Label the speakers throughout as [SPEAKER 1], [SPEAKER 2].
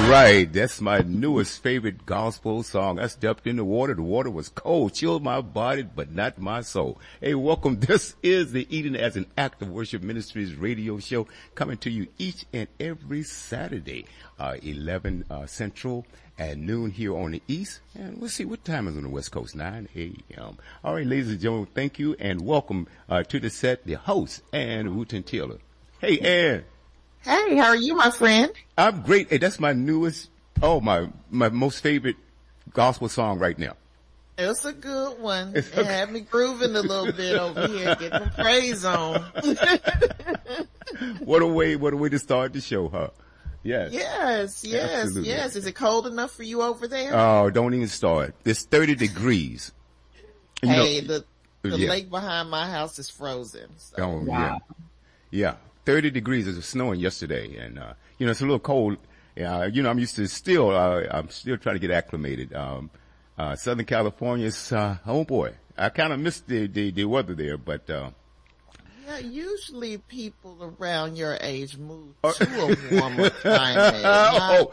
[SPEAKER 1] right. That's my newest favorite gospel song. I stepped in the water. The water was cold, chilled my body, but not my soul. Hey, welcome. This is the Eating as an Act of Worship Ministries radio show coming to you each and every Saturday, 11 Central and noon here on the East. And we'll see what time is on the West Coast, 9 a.m. All right, ladies and gentlemen, thank you and welcome to the set, the host, Ann Wooten Taylor. Hey, Ann.
[SPEAKER 2] Hey, how are you, my friend?
[SPEAKER 1] I'm great. Hey, that's my newest, my most favorite gospel song right now.
[SPEAKER 2] It's a good one. It had me grooving a little bit over here, getting praise on.
[SPEAKER 1] What a way to start the show, huh? Yes.
[SPEAKER 2] Yes. Is it cold enough for you over there?
[SPEAKER 1] Oh, don't even start. It's 30 degrees.
[SPEAKER 2] Hey, the lake behind my house is frozen. So.
[SPEAKER 1] Oh, wow. Yeah. 30 degrees. It was snowing yesterday and, it's a little cold. I'm used to I'm still trying to get acclimated. Southern California's, oh boy, I kind of missed the weather there, but,
[SPEAKER 2] yeah, usually people around your age move to a warmer climate.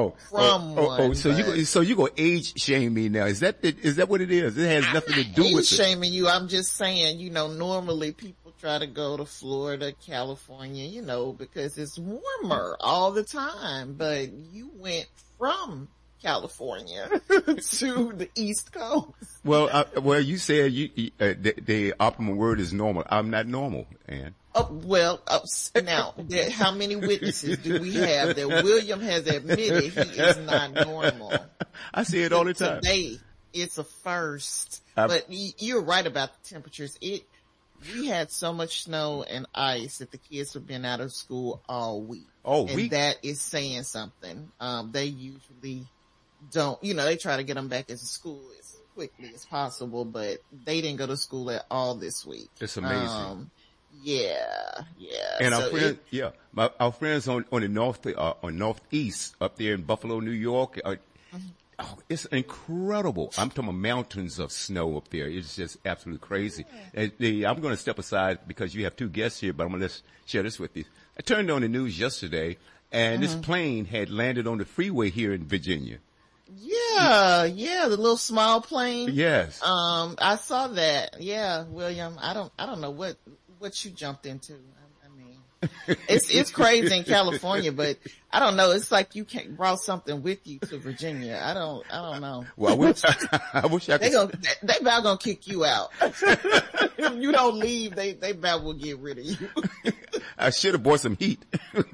[SPEAKER 1] So you go age shame me now. Is that what it is? It has nothing to do with it.
[SPEAKER 2] Age shaming you. I'm just saying, normally people try to go to Florida, California, because it's warmer all the time, but you went from California to the East Coast.
[SPEAKER 1] Well, you said the optimal word is normal. I'm not normal, Ann.
[SPEAKER 2] Now, how many witnesses do we have that William has admitted he is not normal?
[SPEAKER 1] I see it all the time.
[SPEAKER 2] Today, it's a first. But you're right about the temperatures. We had so much snow and ice that the kids have been out of school all week. And that is saying something. They usually don't, they try to get them back into school as quickly as possible, but they didn't go to school at all this week.
[SPEAKER 1] It's amazing.
[SPEAKER 2] Yeah.
[SPEAKER 1] And our friends on the northeast up there in Buffalo, New York, it's incredible. I'm talking about mountains of snow up there. It's just absolutely crazy. I'm going to step aside because you have two guests here, but I'm going to share this with you. I turned on the news yesterday and this plane had landed on the freeway here in Virginia.
[SPEAKER 2] Yeah, the little small plane.
[SPEAKER 1] Yes.
[SPEAKER 2] I saw that. Yeah, William, I don't know what you jumped into. I mean, it's crazy in California, but I don't know. It's like you brought something with you to Virginia. I don't know.
[SPEAKER 1] Well, I wish I could.
[SPEAKER 2] They about gonna kick you out. If you don't leave, they about will get rid of you.
[SPEAKER 1] I should have bought some heat.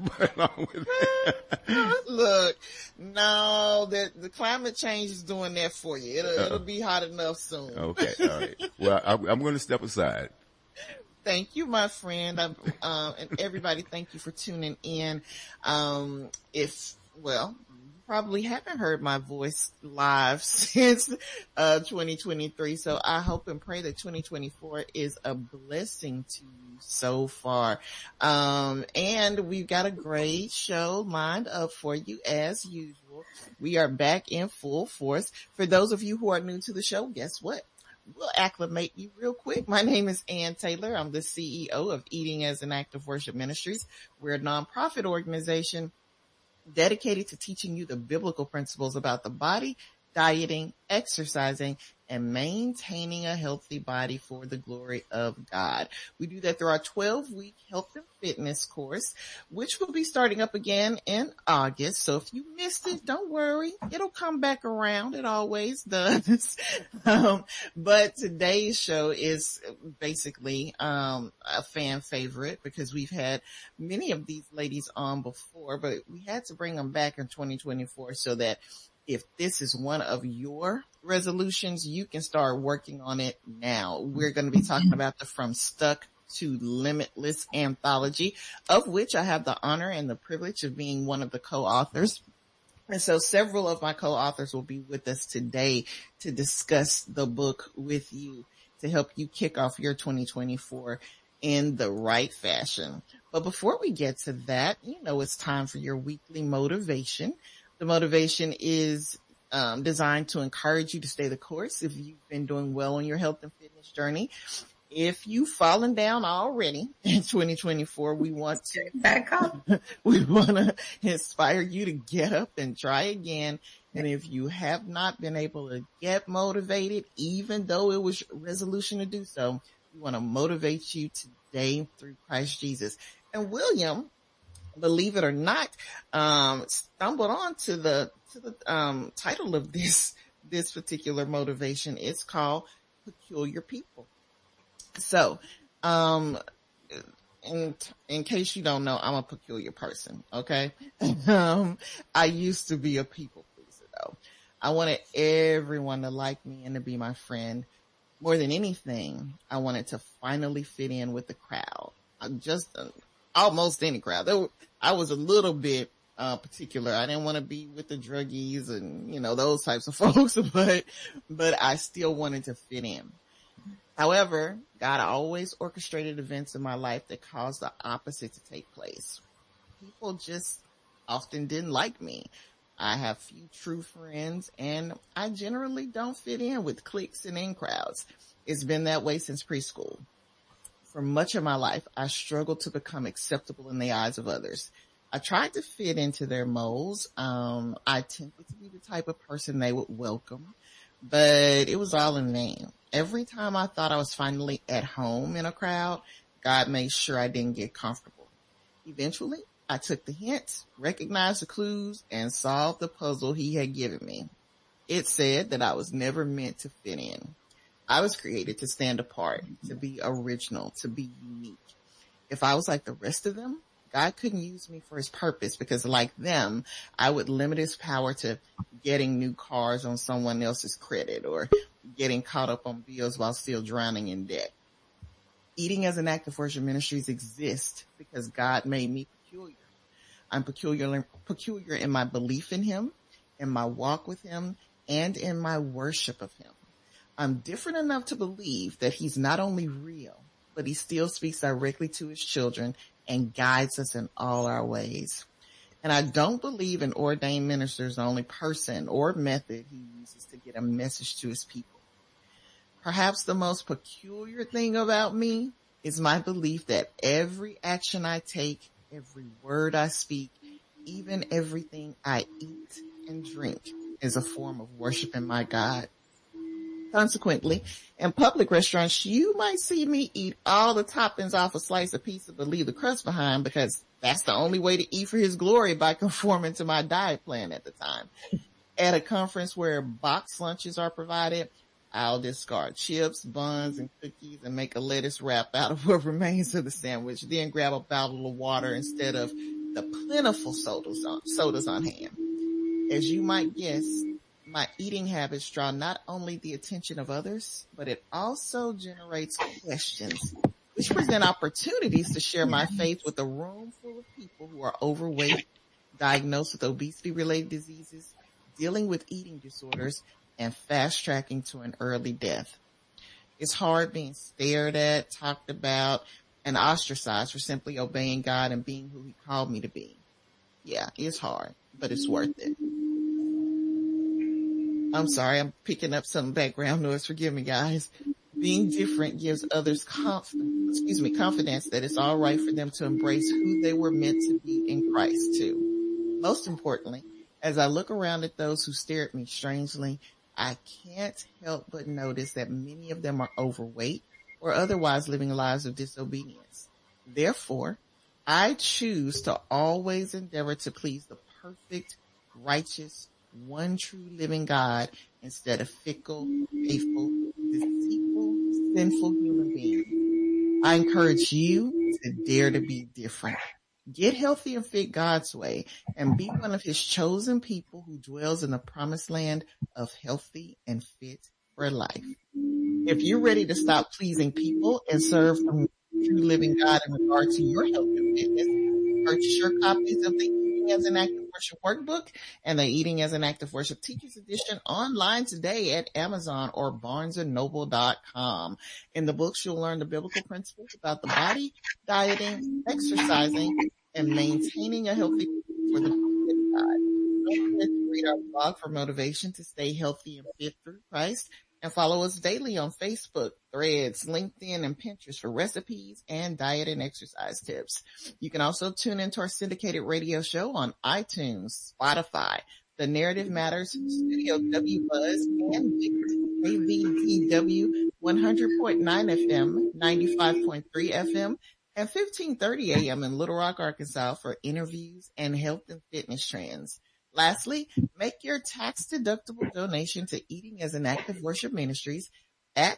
[SPEAKER 2] Look, no, the climate change is doing that for you. It'll be hot enough soon.
[SPEAKER 1] Okay, all right. Well, I'm going to step aside.
[SPEAKER 2] Thank you, my friend. And everybody, thank you for tuning in. Probably haven't heard my voice live since 2023. So I hope and pray that 2024 is a blessing to you so far. And we've got a great show lined up for you as usual. We are back in full force. For those of you who are new to the show, guess what? We'll acclimate you real quick. My name is Ann Taylor. I'm the CEO of Eating as an Act of Worship Ministries. We're a nonprofit organization dedicated to teaching you the biblical principles about the body, dieting, exercising, and maintaining a healthy body for the glory of God. We do that through our 12-week health and fitness course, which will be starting up again in August. So if you missed it, don't worry. It'll come back around. It always does. But today's show is basically a fan favorite because we've had many of these ladies on before, but we had to bring them back in 2024 so that if this is one of your resolutions, you can start working on it now. We're going to be talking about the From Stuck to Limitless anthology, of which I have the honor and the privilege of being one of the co-authors. And so several of my co-authors will be with us today to discuss the book with you to help you kick off your 2024 in the right fashion. But before we get to that, it's time for your weekly motivation. The motivation is designed to encourage you to stay the course if you've been doing well on your health and fitness journey. If you've fallen down already in 2024, we want to
[SPEAKER 3] back up.
[SPEAKER 2] we want to inspire you to get up and try again. And if you have not been able to get motivated, even though it was your resolution to do so, we want to motivate you today through Christ Jesus. And William, believe it or not, stumbled on to the title of this particular motivation. It's called Peculiar People. So, in case you don't know, I'm a peculiar person. Okay. I used to be a people pleaser though. I wanted everyone to like me and to be my friend. More than anything, I wanted to finally fit in with the crowd. Almost any crowd. I was a little bit particular. I didn't want to be with the druggies and, those types of folks, but I still wanted to fit in. However, God always orchestrated events in my life that caused the opposite to take place. People just often didn't like me. I have few true friends, and I generally don't fit in with cliques and in crowds. It's been that way since preschool. For much of my life, I struggled to become acceptable in the eyes of others. I tried to fit into their molds. I tended to be the type of person they would welcome, but it was all in vain. Every time I thought I was finally at home in a crowd, God made sure I didn't get comfortable. Eventually, I took the hints, recognized the clues, and solved the puzzle he had given me. It said that I was never meant to fit in. I was created to stand apart, to be original, to be unique. If I was like the rest of them, God couldn't use me for his purpose because like them, I would limit his power to getting new cars on someone else's credit or getting caught up on bills while still drowning in debt. Eating as an act of worship ministries exist because God made me peculiar. I'm peculiar in my belief in him, in my walk with him, and in my worship of him. I'm different enough to believe that he's not only real, but he still speaks directly to his children and guides us in all our ways. And I don't believe an ordained minister is the only person or method he uses to get a message to his people. Perhaps the most peculiar thing about me is my belief that every action I take, every word I speak, even everything I eat and drink is a form of worshiping my God. Consequently, in public restaurants, you might see me eat all the toppings off a slice of pizza but leave the crust behind because that's the only way to eat for his glory by conforming to my diet plan at the time. At a conference where boxed lunches are provided, I'll discard chips, buns, and cookies and make a lettuce wrap out of what remains of the sandwich, then grab a bottle of water instead of the plentiful sodas on hand. As you might guess, my eating habits draw not only the attention of others, but it also generates questions, which present opportunities to share my faith with a room full of people who are overweight, diagnosed with obesity-related diseases, dealing with eating disorders, and fast-tracking to an early death. It's hard being stared at, talked about, and ostracized for simply obeying God and being who he called me to be. Yeah, it's hard, but it's worth it. I'm sorry, I'm picking up some background noise. Forgive me, guys. Being different gives others confidence that it's all right for them to embrace who they were meant to be in Christ too. Most importantly, as I look around at those who stare at me strangely, I can't help but notice that many of them are overweight or otherwise living lives of disobedience. Therefore, I choose to always endeavor to please the perfect, righteous, one true living God instead of fickle, faithful, deceitful, sinful human beings. I encourage you to dare to be different. Get healthy and fit God's way and be one of his chosen people who dwells in the promised land of healthy and fit for life. If you're ready to stop pleasing people and serve the true living God in regard to your health and fitness, purchase your copies of the Eating as an Act of Worship workbook and the Eating as an Act of Worship Teachers Edition online today at Amazon or BarnesandNoble.com. In the books, you'll learn the biblical principles about the body, dieting, exercising, and maintaining a healthy for the people of God. Don't forget to read our blog for motivation to stay healthy and fit through Christ. And follow us daily on Facebook, Threads, LinkedIn, and Pinterest for recipes and diet and exercise tips. You can also tune into our syndicated radio show on iTunes, Spotify, The Narrative Matters, Studio W Buzz, and KVDW 100.9 FM, 95.3 FM, and 1530 AM in Little Rock, Arkansas for interviews and health and fitness trends. Lastly, make your tax-deductible donation to Eating as an Active Worship Ministries at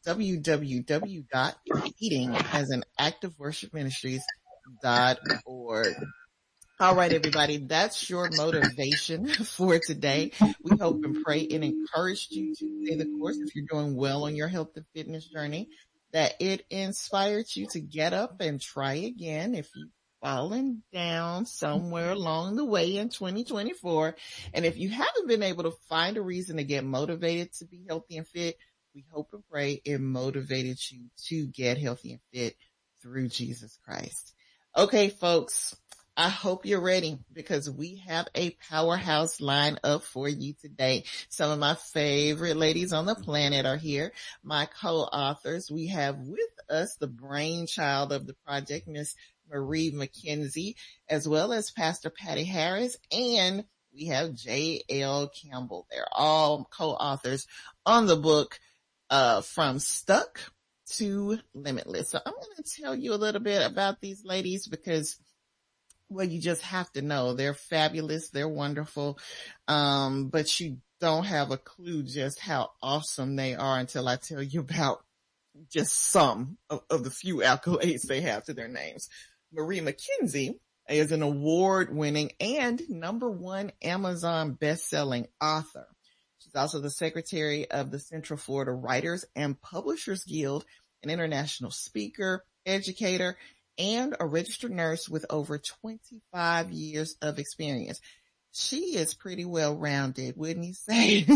[SPEAKER 2] www.eatingasanactiveworshipministries.org. All right, everybody, that's your motivation for today. We hope and pray it encouraged you to stay the course if you're doing well on your health and fitness journey, that it inspired you to get up and try again if you fallen down somewhere along the way in 2024. And if you haven't been able to find a reason to get motivated to be healthy and fit, we hope and pray it motivated you to get healthy and fit through Jesus Christ. Okay, folks, I hope you're ready because we have a powerhouse lineup for you today. Some of my favorite ladies on the planet are here. My co-authors, we have with us the brainchild of the project, Miss Marie McKenzie, as well as Pastor Patty Harris, and we have J.L. Campbell. They're all co-authors on the book, From Stuck to Limitless. So I'm going to tell you a little bit about these ladies because, well, you just have to know they're fabulous. They're wonderful. But you don't have a clue just how awesome they are until I tell you about just some of the few accolades they have to their names. Marie McKenzie is an award-winning and #1 Amazon best-selling author. She's also the secretary of the Central Florida Writers and Publishers Guild, an international speaker, educator, and a registered nurse with over 25 years of experience. She is pretty well-rounded, wouldn't you say?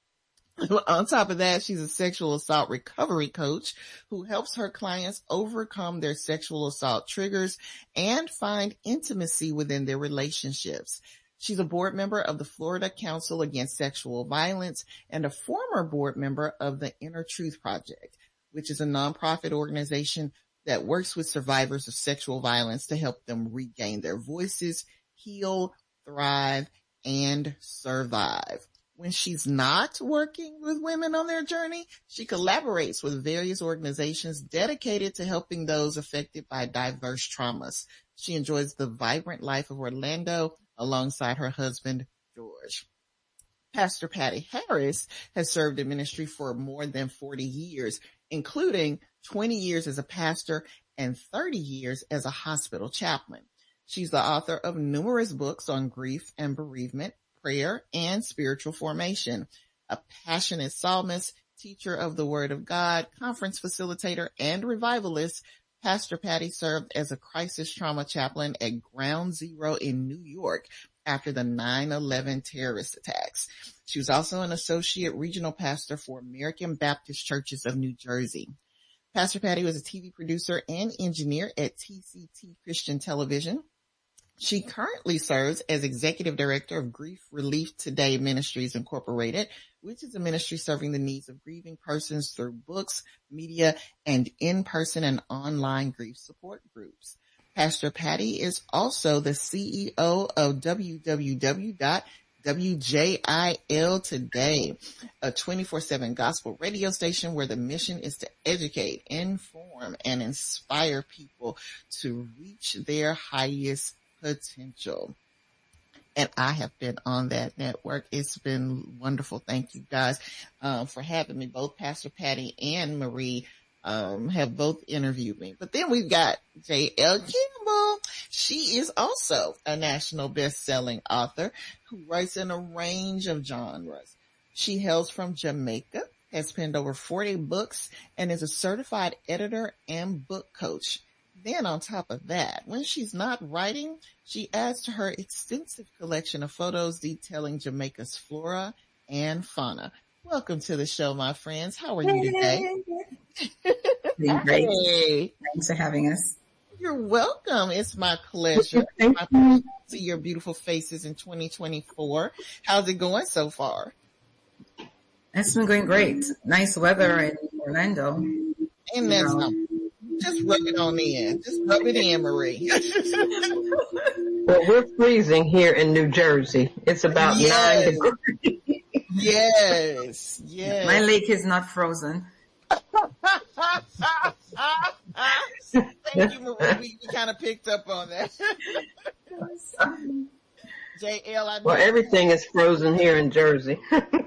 [SPEAKER 2] On top of that, she's a sexual assault recovery coach who helps her clients overcome their sexual assault triggers and find intimacy within their relationships. She's a board member of the Florida Council Against Sexual Violence and a former board member of the Inner Truth Project, which is a nonprofit organization that works with survivors of sexual violence to help them regain their voices, heal, thrive, and survive. When she's not working with women on their journey, she collaborates with various organizations dedicated to helping those affected by diverse traumas. She enjoys the vibrant life of Orlando alongside her husband, George. Pastor Patty Harris has served in ministry for more than 40 years, including 20 years as a pastor and 30 years as a hospital chaplain. She's the author of numerous books on grief and bereavement, prayer, and spiritual formation. A passionate psalmist, teacher of the Word of God, conference facilitator, and revivalist, Pastor Patty served as a crisis trauma chaplain at Ground Zero in New York after the 9/11 terrorist attacks. She was also an associate regional pastor for American Baptist Churches of New Jersey. Pastor Patty was a TV producer and engineer at TCT Christian Television. She currently serves as executive director of Grief Relief Today Ministries Incorporated, which is a ministry serving the needs of grieving persons through books, media, and in-person and online grief support groups. Pastor Patty is also the CEO of WJIL Today, a 24/7 gospel radio station where the mission is to educate, inform, and inspire people to reach their highest potential. And I have been on that network. It's been wonderful. Thank you guys for having me. Both Pastor Patty and Marie have both interviewed me. But then we've got J.L. Campbell. She is also a national best-selling author who writes in a range of genres. She hails from Jamaica, has penned over 40 books, and is a certified editor and book coach. Then on top of that, when she's not writing, she adds to her extensive collection of photos detailing Jamaica's flora and fauna. Welcome to the show, my friends. How are you today?
[SPEAKER 3] Doing great.
[SPEAKER 2] Hey.
[SPEAKER 3] Thanks for having us.
[SPEAKER 2] You're welcome. It's my pleasure. My pleasure to see your beautiful faces in 2024. How's it going so far?
[SPEAKER 3] It's been going great. Nice weather in Orlando.
[SPEAKER 2] And that's something. Just rub it on in. Just rub it in, Marie.
[SPEAKER 4] Well, we're freezing here in New Jersey. It's about 9 degrees.
[SPEAKER 2] Yes. Yes.
[SPEAKER 3] My lake is not frozen.
[SPEAKER 2] Thank you, Marie. We kind of picked up on that. JL,
[SPEAKER 4] Well, everything is frozen here in Jersey.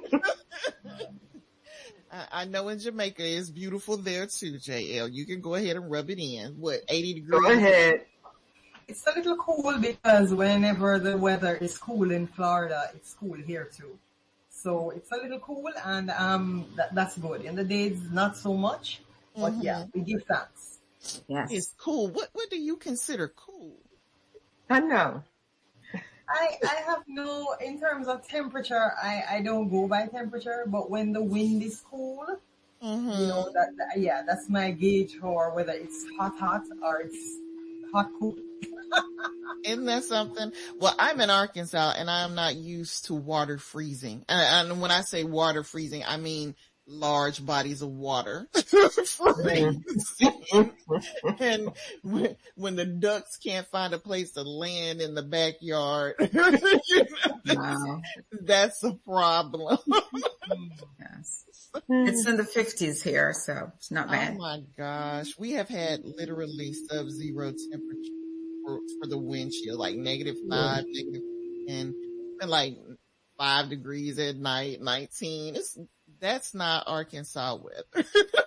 [SPEAKER 2] I know in Jamaica it's beautiful there too, JL. You can go ahead and rub it in. What, 80 degrees?
[SPEAKER 4] Go ahead.
[SPEAKER 5] It's a little cool because whenever the weather is cool in Florida, it's cool here too. So it's a little cool and that's good. In the days, not so much, but yeah, we give thanks.
[SPEAKER 3] Yes.
[SPEAKER 2] It's cool. What do you consider cool?
[SPEAKER 4] I know.
[SPEAKER 5] I have no, in terms of temperature, I don't go by temperature, but when the wind is cool, you know, that's my gauge for whether it's hot or it's hot cool.
[SPEAKER 2] Isn't that something? Well, I'm in Arkansas and I'm not used to water freezing. And when I say water freezing, I mean large bodies of water freezing. And when the ducks can't find a place to land in the backyard,
[SPEAKER 3] Wow.
[SPEAKER 2] that's a problem.
[SPEAKER 3] Yes. It's in the 50s here, so it's not
[SPEAKER 2] Oh
[SPEAKER 3] bad.
[SPEAKER 2] my gosh. We have had literally sub-zero temperature for the wind chill, like -5, -10, and like 5 degrees at night, 19. That's not Arkansas weather.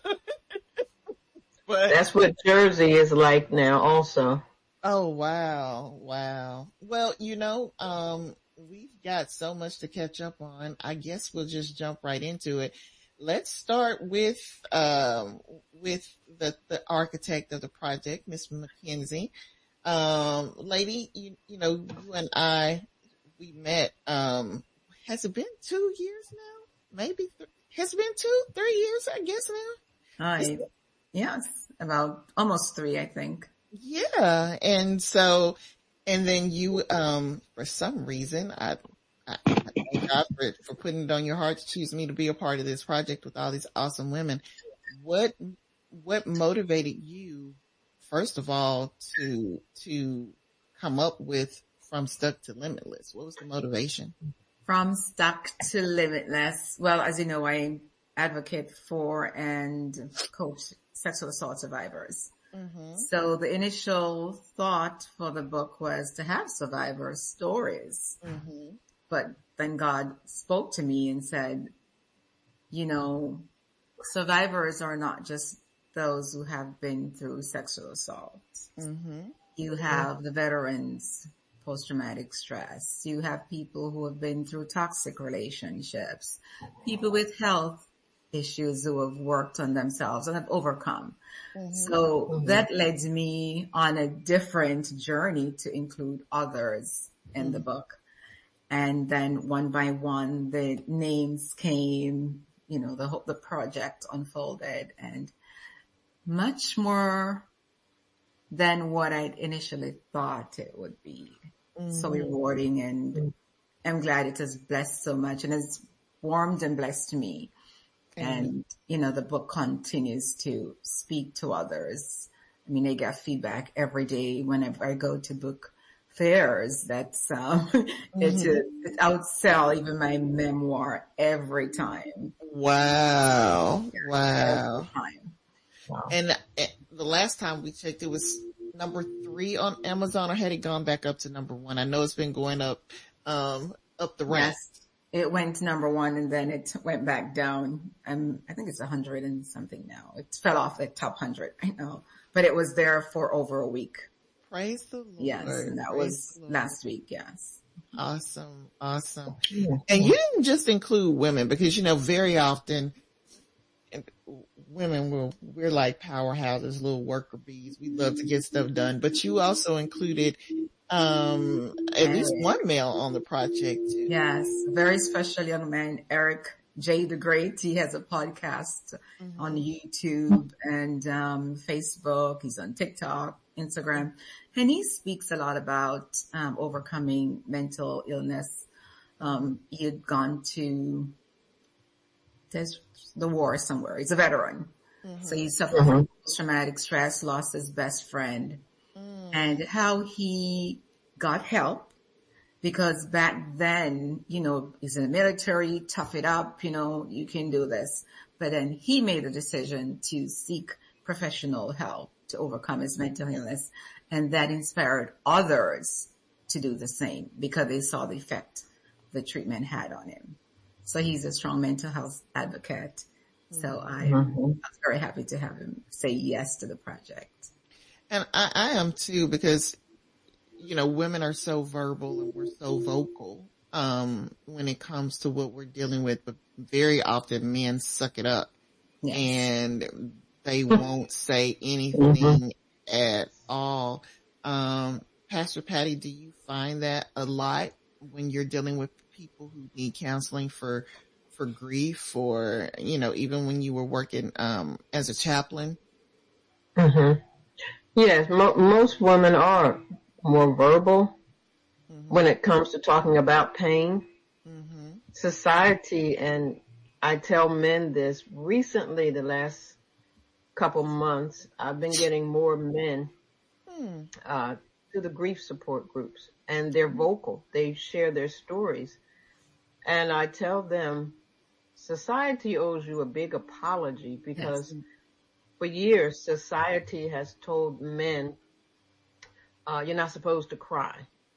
[SPEAKER 2] But
[SPEAKER 4] That's what Jersey is like now also.
[SPEAKER 2] oh wow. Well, we've got so much to catch up on. I guess we'll just jump right into it. Let's start with the architect of the project, Miss McKenzie. Lady, you and I, we met, has it been 2 years now? Maybe, has it been 3 years, I guess now?
[SPEAKER 3] Yes, about almost 3, I think.
[SPEAKER 2] Yeah. And then you, for some reason, I thank God for putting it on your heart to choose me to be a part of this project with all these awesome women. What motivated you, first of all, to come up with From Stuck to Limitless? What was the motivation?
[SPEAKER 3] From Stuck to Limitless. Well, as you know, I advocate for and coach sexual assault survivors.
[SPEAKER 2] Mm-hmm.
[SPEAKER 3] So the initial thought for the book was to have survivor stories.
[SPEAKER 2] Mm-hmm.
[SPEAKER 3] But then God spoke to me and said, survivors are not just those who have been through sexual assault.
[SPEAKER 2] Mm-hmm.
[SPEAKER 3] You have the veterans, post-traumatic stress. You have people who have been through toxic relationships, people with health issues who have worked on themselves and have overcome. Mm-hmm. So that led me on a different journey to include others in the book. And then one by one, the names came, the project unfolded, and much more than what I'd initially thought it would be. Mm-hmm. So rewarding, and I'm glad it has blessed so much and has warmed and blessed me. Mm-hmm. And, the book continues to speak to others. I mean, I get feedback every day whenever I go to book fairs. That's, it outsell even my memoir every time.
[SPEAKER 2] Wow.
[SPEAKER 3] Every time.
[SPEAKER 2] Wow. And the last time we checked, it was number 3 on Amazon, or had it gone back up to number 1? I know it's been going up the ranks.
[SPEAKER 3] Yes. It went number 1 and then it went back down. I think it's 100 and something now. It fell off the top 100 right now, but it was there for over a week.
[SPEAKER 2] Praise the Lord.
[SPEAKER 3] Yes. And that was last week. Yes.
[SPEAKER 2] Awesome. And you didn't just include women, because, very often women we're like powerhouses, little worker bees. We love to get stuff done, but you also included at least one male on the project too.
[SPEAKER 3] Yes, very special young man, Eric J. the Great. He has a podcast on YouTube and Facebook. He's on TikTok, Instagram, and he speaks a lot about overcoming mental illness. He had gone to there's the war somewhere. He's a veteran. So he suffered from post-traumatic stress, lost his best friend, and how he got help, because back then, he's in the military, tough it up, you can do this. But then he made the decision to seek professional help to overcome his mental illness, and that inspired others to do the same because they saw the effect the treatment had on him. So he's a strong mental health advocate. So I was very happy to have him say yes to the project.
[SPEAKER 2] And I am too, because, women are so verbal and we're so vocal, when it comes to what we're dealing with, but very often men suck it up and they won't say anything at all. Pastor Patty, do you find that a lot when you're dealing with people who need counseling for grief, or, even when you were working, as a chaplain?
[SPEAKER 4] Yes, most women are more verbal when it comes to talking about pain. Society, and I tell men this, recently, the last couple months, I've been getting more men to the grief support groups, and they're vocal. They share their stories. And I tell them, society owes you a big apology, because for years, society has told men, you're not supposed to cry.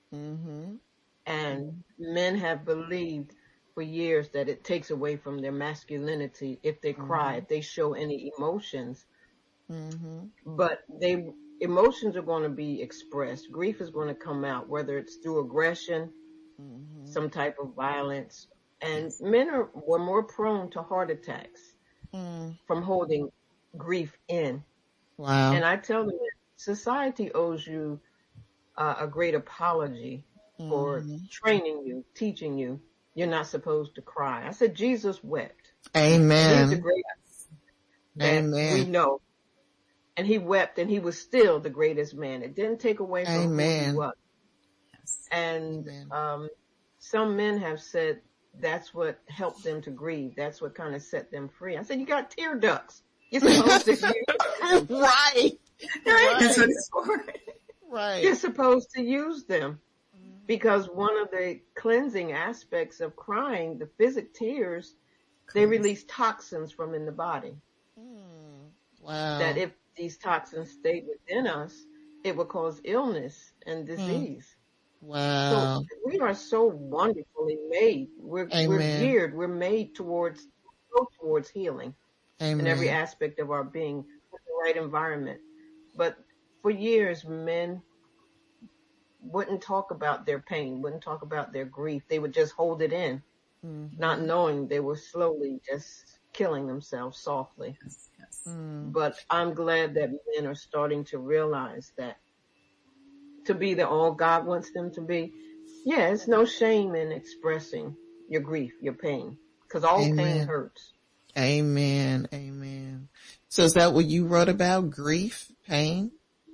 [SPEAKER 4] And men have believed for years that it takes away from their masculinity if they cry, if they show any emotions. But emotions are going to be expressed. Grief is going to come out, whether it's through aggression, some type of violence. And men were more prone to heart attacks from holding grief in.
[SPEAKER 2] Wow.
[SPEAKER 4] And I tell them, society owes you a great apology for training you, teaching you, you're not supposed to cry. I said, Jesus wept.
[SPEAKER 2] Amen.
[SPEAKER 4] He's the greatest that we know. And he wept, and he was still the greatest man. It didn't take away from who he was. And some men have said that's what helped them to grieve. That's what kind of set them free. I said, you got tear ducts. You're supposed to use them.
[SPEAKER 2] Right.
[SPEAKER 3] That's what it's for.
[SPEAKER 2] Right.
[SPEAKER 4] You're supposed to use them, because one of the cleansing aspects of crying, the physic tears, they release toxins from in the body.
[SPEAKER 2] Wow.
[SPEAKER 4] That if these toxins stayed within us, it would cause illness and disease.
[SPEAKER 2] Wow.
[SPEAKER 4] So we are so wonderfully made. We're geared. We're made towards healing in every aspect of our being, with the right environment. But for years, men wouldn't talk about their pain, wouldn't talk about their grief. They would just hold it in, not knowing they were slowly just killing themselves softly. But I'm glad that men are starting to realize that to be the all God wants them to be, it's no shame in expressing your grief, your pain, because all pain hurts.
[SPEAKER 2] Amen. Amen. So is that what you wrote about? Grief, pain?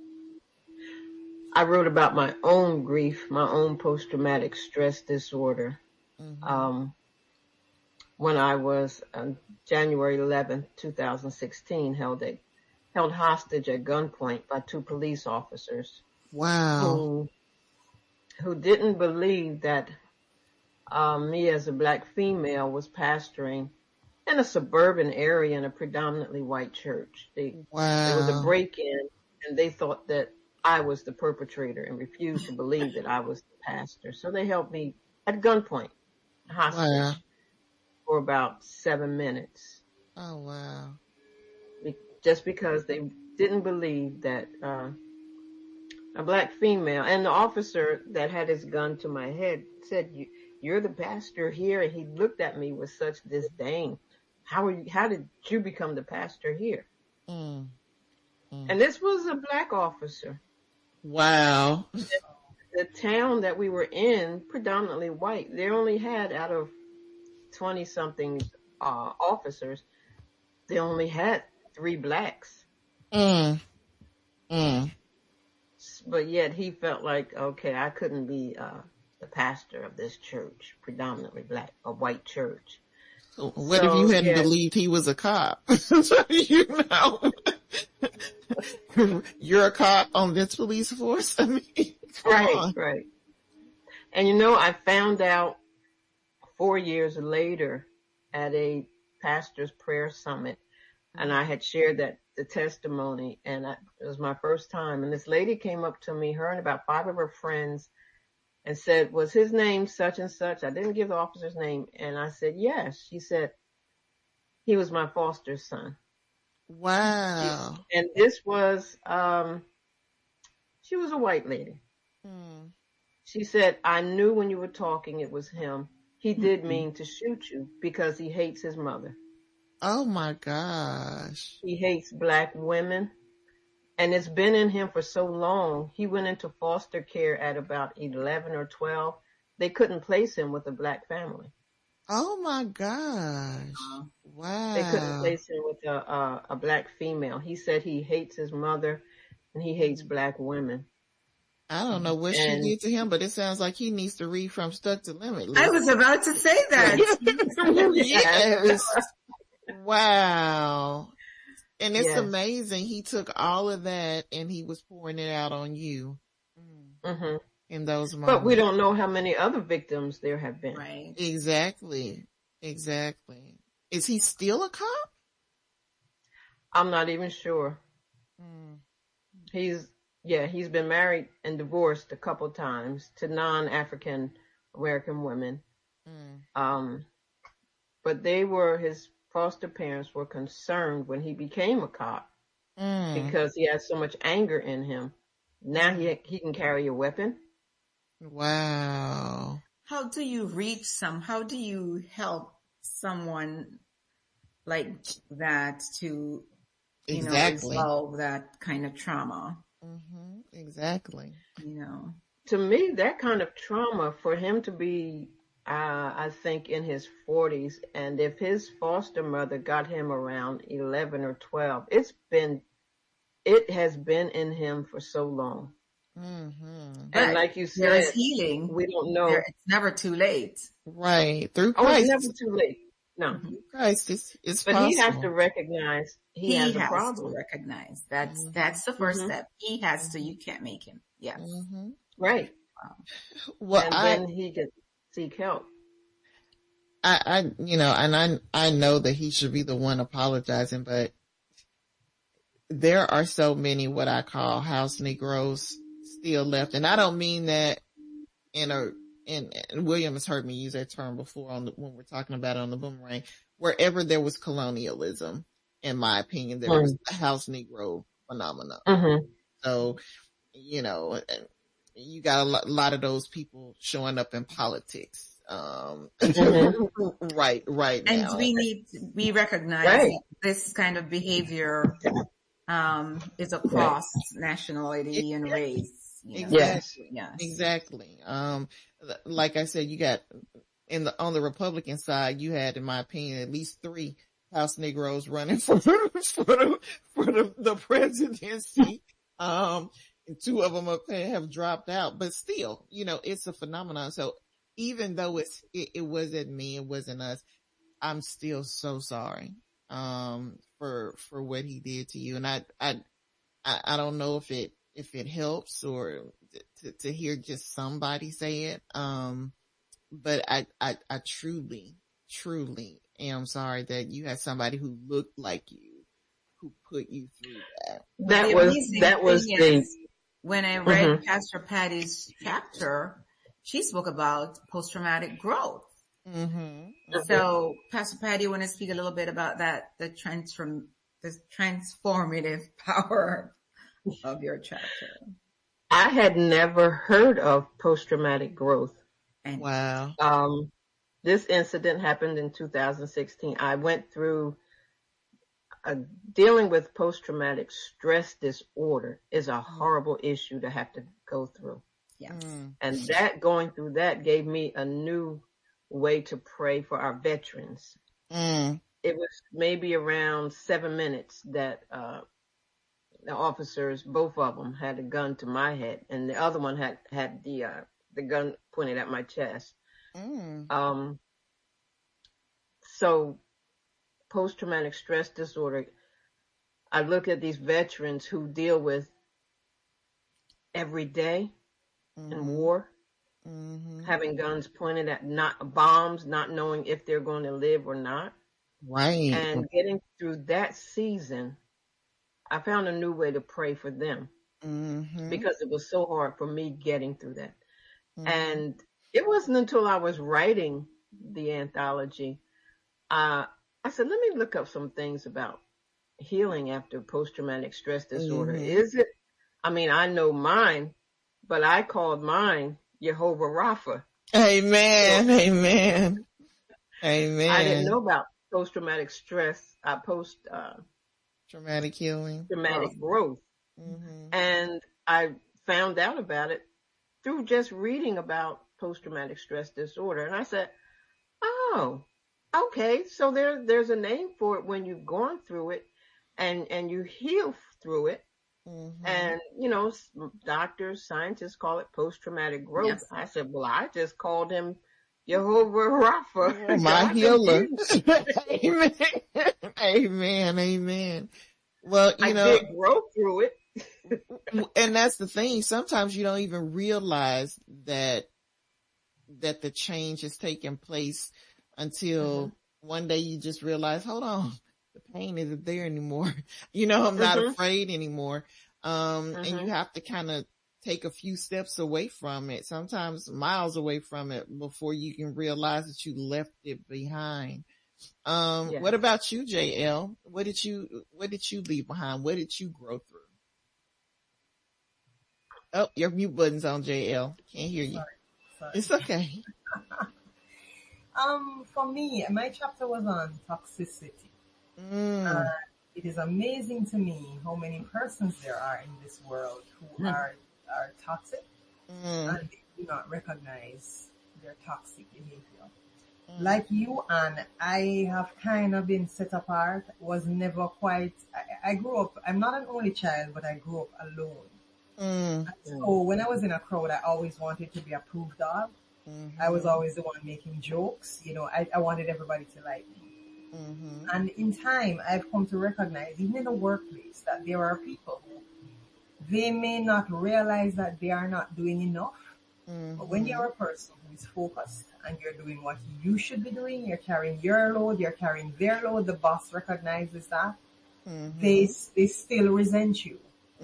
[SPEAKER 4] I wrote about my own grief, my own post-traumatic stress disorder. When I was January 11th, 2016, held hostage at gunpoint by 2 police officers.
[SPEAKER 2] Wow.
[SPEAKER 4] Who didn't believe that me as a black female was pastoring in a suburban area in a predominantly white church. There was a break-in, and they thought that I was the perpetrator and refused to believe that I was the pastor. So they held me at gunpoint, hostage, for about 7 minutes.
[SPEAKER 2] Oh, wow.
[SPEAKER 4] Just because they didn't believe that a black female, and the officer that had his gun to my head said, you're the pastor here? And he looked at me with such disdain. How did you become the pastor here? And this was a black officer.
[SPEAKER 2] Wow.
[SPEAKER 4] The town that we were in, predominantly white, they only had, out of 20 something officers, they only had 3 blacks. But yet he felt like, okay, I couldn't be the pastor of this church, predominantly black, a white church.
[SPEAKER 2] What if you hadn't believed he was a cop? You know, you're a cop on this police force. I mean,
[SPEAKER 4] right. And you know, I found out 4 years later at a pastor's prayer summit, and I had shared the testimony, and it was my first time. And this lady came up to me, her and about 5 of her friends, and said, "Was his name such and such?" I didn't give the officer's name. And I said, "Yes." She said, "He was my foster son."
[SPEAKER 2] Wow.
[SPEAKER 4] And this was, she was a white lady. She said, "I knew when you were talking it was him. He did mean to shoot you because he hates his mother."
[SPEAKER 2] Oh my gosh.
[SPEAKER 4] He hates black women. And it's been in him for so long. He went into foster care at about 11 or 12. They couldn't place him with a black family.
[SPEAKER 2] Oh my gosh. Wow.
[SPEAKER 4] They couldn't place him with a black female. He said he hates his mother and he hates black women.
[SPEAKER 2] I don't know what she did to him, but it sounds like he needs to read From Stuck to Limitless.
[SPEAKER 3] I was about to say that.
[SPEAKER 2] Yes. Wow. And it's amazing. He took all of that and he was pouring it out on you in those moments.
[SPEAKER 4] But we don't know how many other victims there have been.
[SPEAKER 3] Right.
[SPEAKER 2] Exactly. Is he still a cop?
[SPEAKER 4] I'm not even sure. He's been married and divorced a couple times to non-African American women. But his foster parents were concerned when he became a cop because he had so much anger in him. Now he can carry a weapon.
[SPEAKER 2] Wow.
[SPEAKER 3] How do you how do you help someone like that to, resolve that kind of trauma?
[SPEAKER 2] Exactly.
[SPEAKER 4] To me, that kind of trauma, for him to be I think in his 40s, and if his foster mother got him around 11 or 12, it has been in him for so long. And like you said,
[SPEAKER 3] there's healing.
[SPEAKER 4] We don't know.
[SPEAKER 3] It's never too late.
[SPEAKER 2] Right. Through Christ.
[SPEAKER 4] It's never too late. No.
[SPEAKER 2] Christ is
[SPEAKER 4] but
[SPEAKER 2] possible.
[SPEAKER 4] He has to recognize he has a problem.
[SPEAKER 3] To recognize that's the first step. He has to. You can't make him. Yeah.
[SPEAKER 4] Right.
[SPEAKER 2] Wow. Well,
[SPEAKER 4] and then he can seek help.
[SPEAKER 2] I know that he should be the one apologizing, but there are so many what I call house Negroes still left. And I don't mean that and William has heard me use that term before when we're talking about it on the Boomerang. Wherever there was colonialism, in my opinion, there was the house Negro phenomenon. So, you got a lot of those people showing up in politics. Right now.
[SPEAKER 3] And we recognize this kind of behavior, is across nationality and race.
[SPEAKER 2] Exactly. Yes. Exactly. Like I said, you got on the Republican side, you had, in my opinion, at least 3 house Negroes running for the presidency. And 2 of them have dropped out, but still, it's a phenomenon. So even though it wasn't me, it wasn't us, I'm still so sorry, for what he did to you. And I don't know if it helps or to hear just somebody say it. But I truly am sorry that you had somebody who looked like you, who put you through that.
[SPEAKER 4] That was
[SPEAKER 3] when I read Pastor Patty's chapter, she spoke about post-traumatic growth. So Pastor Patty, you want to speak a little bit about that, the transformative power of your chapter?
[SPEAKER 4] I had never heard of post-traumatic growth.
[SPEAKER 2] Wow.
[SPEAKER 4] This incident happened in 2016. I went through dealing with post-traumatic stress disorder is a horrible issue to have to go through.
[SPEAKER 3] Yes.
[SPEAKER 4] And going through that gave me a new way to pray for our veterans. It was maybe around 7 minutes that the officers, both of them, had a gun to my head, and the other one had the gun pointed at my chest. So post-traumatic stress disorder, I look at these veterans who deal with every day in war, having guns pointed at bombs, not knowing if they're going to live or not.
[SPEAKER 2] Right.
[SPEAKER 4] And getting through that season, I found a new way to pray for them because it was so hard for me getting through that. And it wasn't until I was writing the anthology, I said, let me look up some things about healing after post-traumatic stress disorder. Is it, I mean, I know mine, but I called mine Jehovah Rapha.
[SPEAKER 2] Amen. So, amen. Amen.
[SPEAKER 4] I didn't know about post-traumatic stress,
[SPEAKER 2] traumatic healing,
[SPEAKER 4] traumatic growth. And I found out about it through just reading about post-traumatic stress disorder. And I said, oh, okay. So there's a name for it when you've gone through it and you heal through it. And, you know, doctors, scientists call it post-traumatic growth. Yes. I said, well, I just called him Jehovah Rapha.
[SPEAKER 2] My healer. Amen. Amen. Amen. Well, you know,
[SPEAKER 4] I did grow through it.
[SPEAKER 2] And that's the thing. Sometimes you don't even realize that the change is taking place until one day you just realize, hold on, the pain isn't there anymore. You know, I'm not afraid anymore. And you have to kind of take a few steps away from it, sometimes miles away from it, before you can realize that you left it behind. What about you, JL? What did you leave behind? What did you grow through? Oh, your mute button's on, JL. Can't hear you. Sorry. It's okay.
[SPEAKER 5] For me, my chapter was on toxicity. It is amazing to me how many persons there are in this world who are toxic and they do not recognize their toxic behavior. Like you, Anne, I have kind of been set apart, was never quite, I grew up, I'm not an only child, but I grew up alone. So when I was in a crowd, I always wanted to be approved of. I was always the one making jokes. You know, I wanted everybody to like me. And in time, I've come to recognize, even in the workplace, that there are people who, they may not realize that they are not doing enough. But when you're a person who is focused and you're doing what you should be doing, you're carrying your load, you're carrying their load, the boss recognizes that, they still resent you.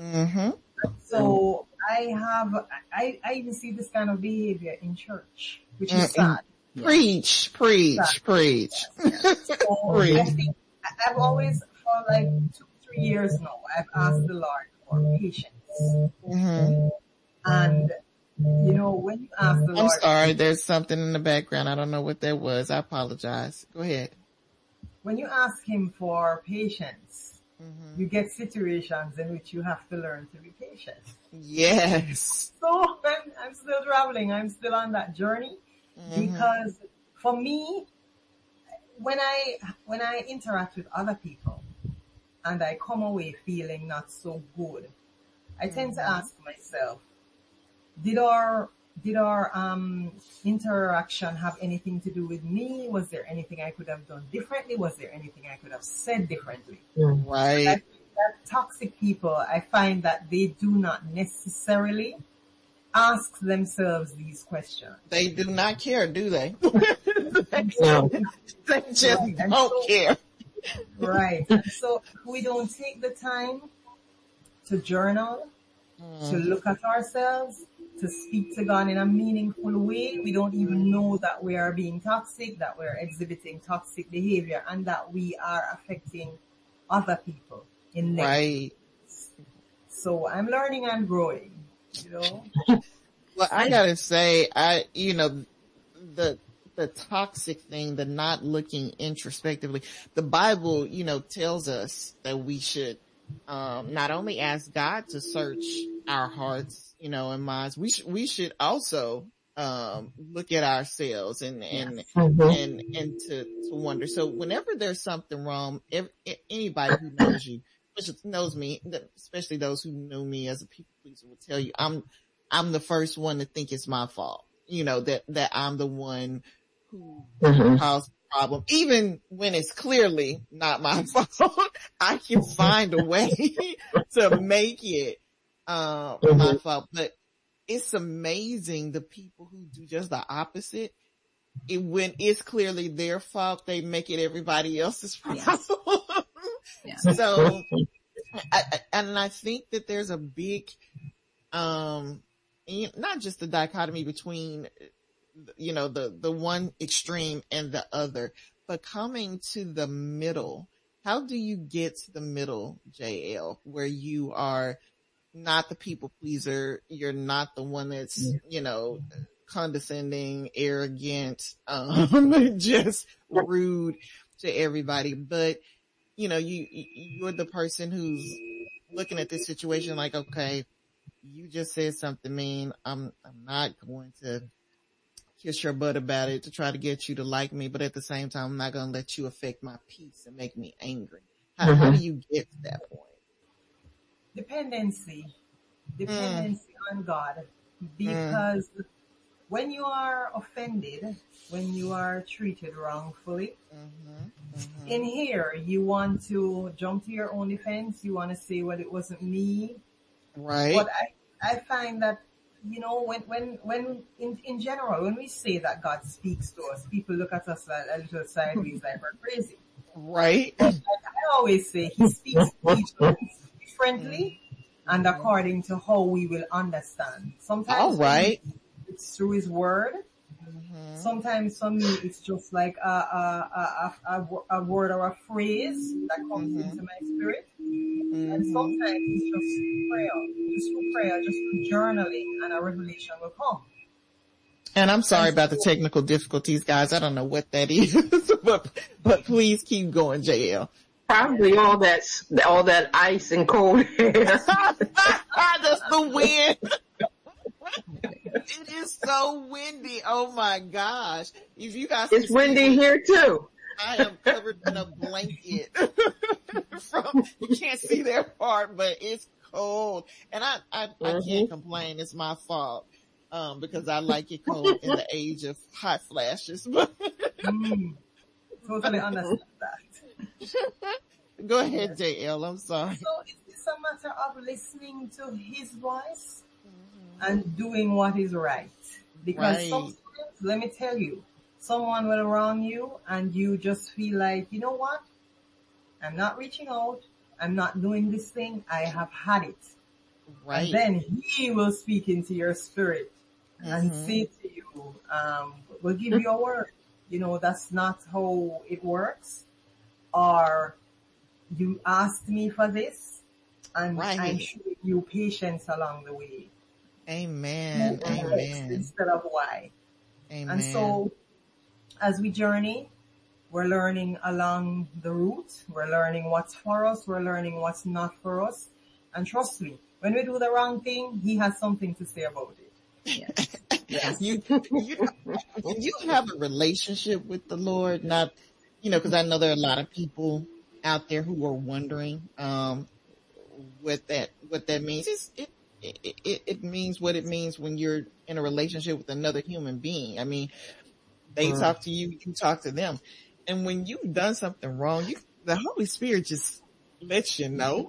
[SPEAKER 5] So I even see this kind of behavior in church, which is sad.
[SPEAKER 2] Preach.
[SPEAKER 5] So I think I've always, for like 2-3 years now, I've asked the Lord for patience. And, you know, when you ask the Lord.
[SPEAKER 2] I'm sorry, there's something in the background. I don't know what that was. I apologize. Go ahead.
[SPEAKER 5] When you ask him for patience, you get situations in which you have to learn to be patient.
[SPEAKER 2] Yes.
[SPEAKER 5] So I'm still traveling. I'm still on that journey because for me, when I interact with other people and I come away feeling not so good, I tend to ask myself, did our interaction have anything to do with me? Was there anything I could have done differently? Was there anything I could have said differently?
[SPEAKER 2] Right.
[SPEAKER 5] That toxic people, I find that they do not necessarily ask themselves these questions.
[SPEAKER 2] They do not care, do they? They just don't care.
[SPEAKER 5] Right. So we don't take the time to journal, to look at ourselves, to speak to God in a meaningful way. We don't even know that we are being toxic, that we're exhibiting toxic behavior, and that we are affecting other people in negative. Right. So I'm learning and growing, you know.
[SPEAKER 2] Well, I gotta say, the toxic thing, the not looking introspectively, the Bible, tells us that we should, not only ask God to search our hearts, and minds, we should also, look at ourselves and to wonder. So whenever there's something wrong, anybody who knows you, which knows me, especially those who know me as a people pleaser, will tell you, I'm the first one to think it's my fault. That I'm the one who caused problem. Even when it's clearly not my fault, I can find a way to make it, my fault. But it's amazing the people who do just the opposite. When it's clearly their fault, they make it everybody else's problem.
[SPEAKER 3] Yes.
[SPEAKER 2] So, I think that there's a big, not just the dichotomy between, the one extreme and the other, but coming to the middle. How do you get to the middle, JL, where you are not the people pleaser, you're not the one that's, condescending, arrogant, just rude to everybody, but you're the person who's looking at this situation like, okay, you just said something mean. I'm not going to kiss your butt about it to try to get you to like me, but at the same time, I'm not going to let you affect my peace and make me angry. How do you get to that point?
[SPEAKER 5] Dependency on God, because when you are offended, when you are treated wrongfully, in here, you want to jump to your own defense. You want to say, well, it wasn't me.
[SPEAKER 2] Right.
[SPEAKER 5] But I find that, when in general, when we say that God speaks to us, people look at us like a little sideways, like we're crazy.
[SPEAKER 2] Right.
[SPEAKER 5] Like I always say, he speaks to each of us differently and according to how we will understand. Sometimes
[SPEAKER 2] all right.
[SPEAKER 5] It's through his word. Sometimes for me, it's just like a word or a phrase that comes into my spirit. And sometimes it's just through prayer, just through journaling, and a revelation will come.
[SPEAKER 2] And I'm sorry about the technical difficulties, guys. I don't know what that is, but please keep going, JL.
[SPEAKER 4] Probably all that ice and cold air.
[SPEAKER 2] That's the wind. It is so windy. Oh my gosh. If you guys
[SPEAKER 4] it's windy here too.
[SPEAKER 2] I am covered in a blanket you can't see that part, but it's cold. And I can't complain. It's my fault. Because I like it cold in the age of hot flashes.
[SPEAKER 5] Totally understand that.
[SPEAKER 2] Go ahead, JL. I'm sorry.
[SPEAKER 5] So it's a matter of listening to his voice and doing what is right. Because sometimes, let me tell you, someone will wrong you and you just feel like, you know what? I'm not reaching out. I'm not doing this thing. I have had it.
[SPEAKER 2] Right.
[SPEAKER 5] And then he will speak into your spirit and say to you, we'll give you a word. That's not how it works. Or you asked me for this and I showed you patience along the way.
[SPEAKER 2] Amen. Amen.
[SPEAKER 5] Instead of why.
[SPEAKER 2] Amen.
[SPEAKER 5] And so as we journey, we're learning along the route. We're learning what's for us. We're learning what's not for us. And trust me, when we do the wrong thing, he has something to say about it.
[SPEAKER 2] Yes. When you have a relationship with the Lord, not, cause I know there are a lot of people out there who are wondering, what that means. It means what it means when you're in a relationship with another human being. I mean, they talk to you, you talk to them. And when you've done something wrong, the Holy Spirit just lets you know.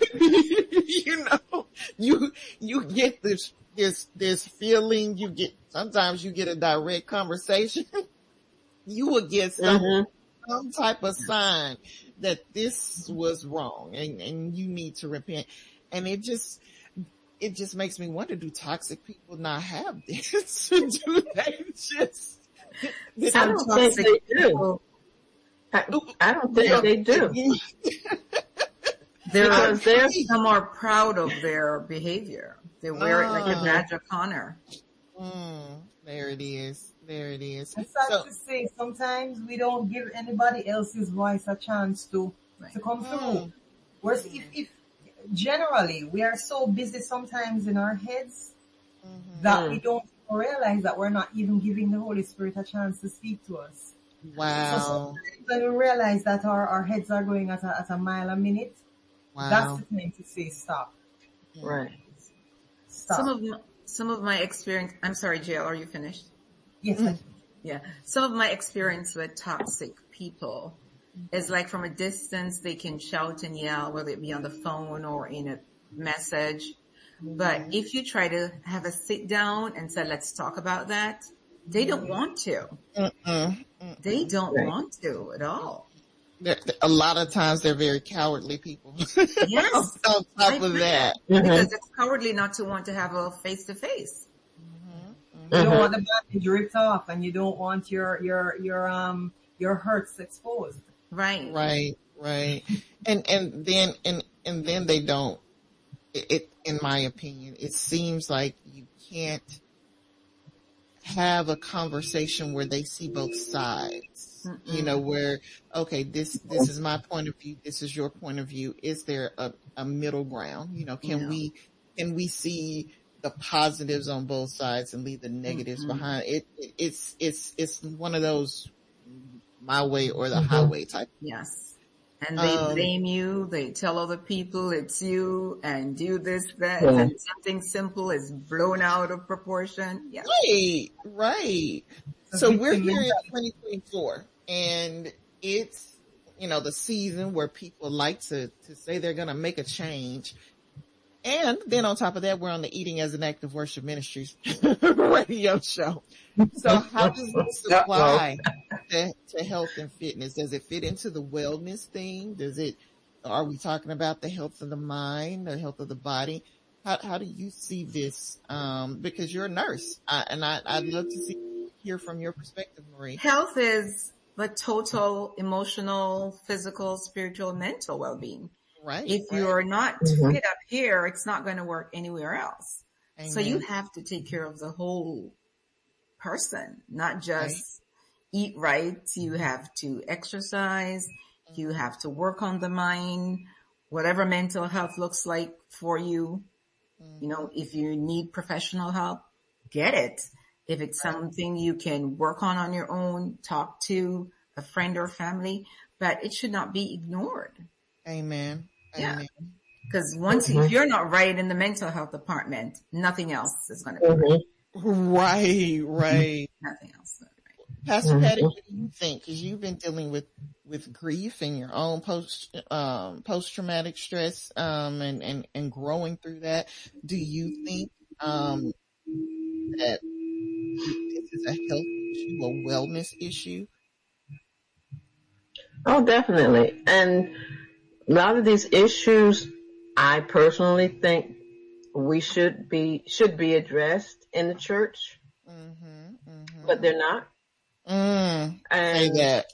[SPEAKER 2] You get this feeling, sometimes you get a direct conversation. You will get some type of sign that this was wrong and you need to repent. And it just makes me wonder, do toxic people not have this? Do they just...
[SPEAKER 4] I don't think they do. I don't think they do.
[SPEAKER 3] Some are proud of their behavior. They wear it like a badge of honor.
[SPEAKER 2] There it is.
[SPEAKER 5] It's sad to say, sometimes we don't give anybody else's voice a chance to come through. Whereas if generally we are so busy sometimes in our heads that we don't realize that we're not even giving the Holy Spirit a chance to speak to us.
[SPEAKER 2] Wow.
[SPEAKER 5] So sometimes when we realize that our heads are going at a mile a minute, that's the time to say stop.
[SPEAKER 4] Right.
[SPEAKER 3] Stop. Some of my experience, I'm sorry, JL, are you finished?
[SPEAKER 5] Yes.
[SPEAKER 3] Yeah. Some of my experience with toxic people is like from a distance, they can shout and yell, whether it be on the phone or in a message. But if you try to have a sit down and say, let's talk about that, they don't want to. They don't want to at all.
[SPEAKER 2] A lot of times they're very cowardly people.
[SPEAKER 3] Yes.
[SPEAKER 2] On top of that.
[SPEAKER 3] Because it's cowardly not to want to have a face to face.
[SPEAKER 5] You don't want the bandage ripped off, and you don't want your hurts exposed.
[SPEAKER 3] Right.
[SPEAKER 2] And then they don't, it, in my opinion, it seems like you can't have a conversation where they see both sides, you know, where, okay, this is my point of view. This is your point of view. Is there a middle ground? You know, can we see the positives on both sides and leave the negatives behind? It's one of those my way or the highway type.
[SPEAKER 3] Yes. And they blame you. They tell other people it's you and do this, that, and something simple is blown out of proportion. Yeah.
[SPEAKER 2] Right. So we're here in 2024 and it's, you know, the season where people like to say they're going to make a change. And then on top of that, we're on the Eating as an Act of Worship Ministries radio show. So how does this apply to health and fitness? Does it fit into the wellness thing? Are we talking about the health of the mind, the health of the body? How do you see this? Because you're a nurse, and I'd love to hear from your perspective, Marie.
[SPEAKER 3] Health is the total emotional, physical, spiritual, mental well-being.
[SPEAKER 2] Right.
[SPEAKER 3] If you're not fit up here, it's not going to work anywhere else. Amen. So you have to take care of the whole person, not just eat right. You have to exercise. You have to work on the mind, whatever mental health looks like for you. You know, if you need professional help, get it. If it's something you can work on your own, talk to a friend or family, but it should not be ignored.
[SPEAKER 2] Amen.
[SPEAKER 3] Yeah. Because if you're not right in the mental health department, nothing else is going to be right.
[SPEAKER 2] Right.
[SPEAKER 3] Nothing else. Right.
[SPEAKER 2] Pastor Patty, what do you think? Because you've been dealing with grief and your own post-traumatic stress, and growing through that. Do you think, that this is a health issue, a wellness issue?
[SPEAKER 4] Oh, definitely. And a lot of these issues, I personally think we should be addressed in the church, but they're not.
[SPEAKER 2] And say that.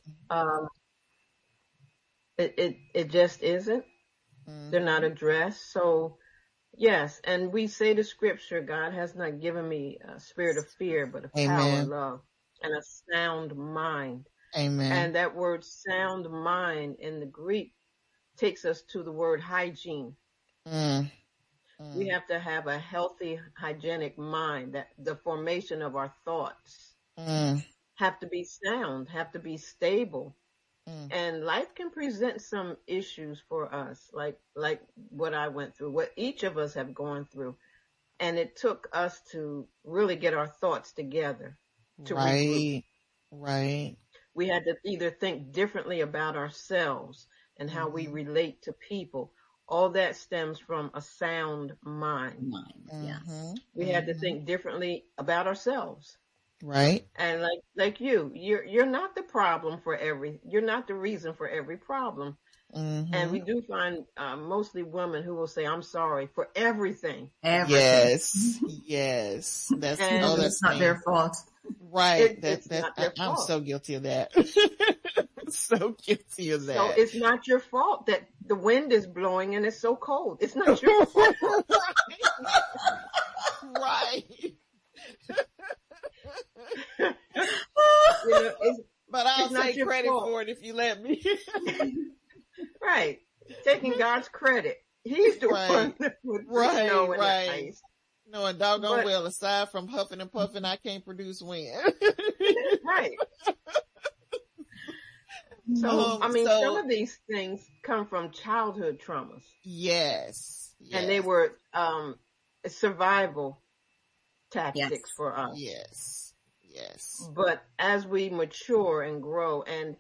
[SPEAKER 4] It just isn't. They're not addressed. So yes, and we say the scripture, God has not given me a spirit of fear, but of power, love, and a sound mind.
[SPEAKER 2] Amen.
[SPEAKER 4] And that word sound mind in the Greek takes us to the word hygiene. We have to have a healthy, hygienic mind. That the formation of our thoughts have to be sound, have to be stable. And life can present some issues for us, like what I went through, what each of us have gone through. And it took us to really get our thoughts together. Regroup.
[SPEAKER 2] Right.
[SPEAKER 4] We had to either think differently about ourselves and how we relate to people. All that stems from a sound mind.
[SPEAKER 3] Yes.
[SPEAKER 4] We had to think differently about ourselves.
[SPEAKER 2] Right.
[SPEAKER 4] And like you're not the problem you're not the reason for every problem. And we do find mostly women who will say, I'm sorry for everything.
[SPEAKER 2] Yes.
[SPEAKER 3] That's not their fault.
[SPEAKER 2] Right. I'm so guilty of that. So guilty of that.
[SPEAKER 4] So it's not your fault that the wind is blowing and it's so cold. It's not your fault.
[SPEAKER 2] Right. But I'll take credit for it if you let me.
[SPEAKER 4] Right. Taking God's credit. He's the one that would know in that place.
[SPEAKER 2] No, and doggone well, aside from huffing and puffing, I can't produce wind.
[SPEAKER 4] Right. So, some of these things come from childhood traumas.
[SPEAKER 2] Yes.
[SPEAKER 4] And they were survival tactics for us.
[SPEAKER 2] Yes. Yes.
[SPEAKER 4] But as we mature and grow and,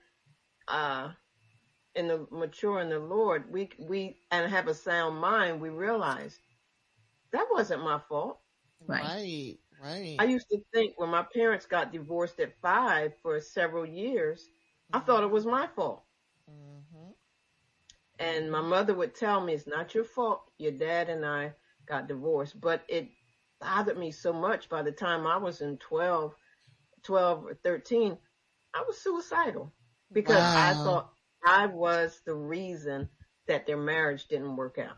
[SPEAKER 4] mature in the Lord, we and have a sound mind, we realize that wasn't my fault.
[SPEAKER 2] Right.
[SPEAKER 4] I used to think when my parents got divorced at 5 for several years, I thought it was my fault.
[SPEAKER 2] Mm-hmm.
[SPEAKER 4] And my mother would tell me, it's not your fault. Your dad and I got divorced. But it bothered me so much. By the time I was in 12 or 13, I was suicidal because I thought I was the reason that their marriage didn't work out.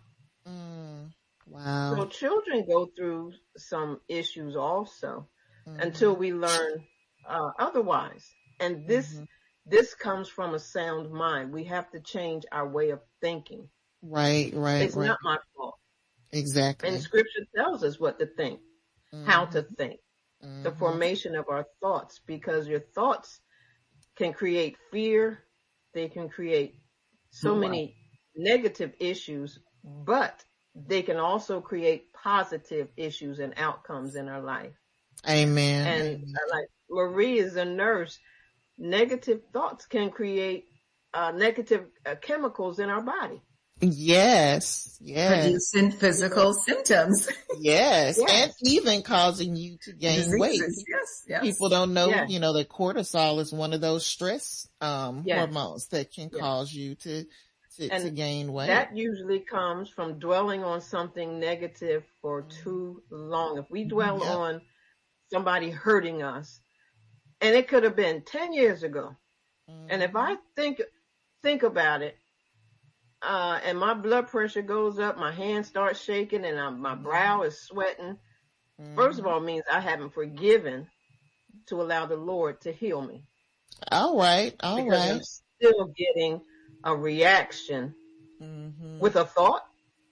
[SPEAKER 2] Wow.
[SPEAKER 4] So children go through some issues also until we learn otherwise. And this comes from a sound mind. We have to change our way of thinking.
[SPEAKER 2] Right.
[SPEAKER 4] It's not my fault.
[SPEAKER 2] Exactly.
[SPEAKER 4] And scripture tells us what to think, how to think, the formation of our thoughts, because your thoughts can create fear. They can create so many negative issues, but they can also create positive issues and outcomes in our life.
[SPEAKER 2] Amen.
[SPEAKER 4] And like Marie is a nurse, negative thoughts can create negative chemicals in our body.
[SPEAKER 2] Yes.
[SPEAKER 3] Producing physical symptoms.
[SPEAKER 2] Yes. And even causing you to gain weight.
[SPEAKER 3] Yes.
[SPEAKER 2] People don't know, that cortisol is one of those stress hormones that can cause you to gain weight.
[SPEAKER 4] That usually comes from dwelling on something negative for too long. If we dwell on somebody hurting us, and it could have been 10 years ago, and if I think about it, and my blood pressure goes up, my hand starts shaking, and my brow is sweating. First of all, it means I haven't forgiven to allow the Lord to heal me.
[SPEAKER 2] All right.
[SPEAKER 4] Because I'm still getting a reaction with a thought.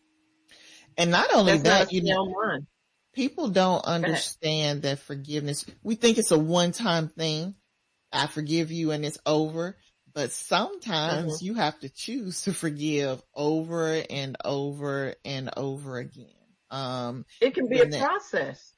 [SPEAKER 2] And not only that, people don't understand that forgiveness. We think it's a one-time thing. I forgive you and it's over. But sometimes you have to choose to forgive over and over and over again.
[SPEAKER 4] It can be a process.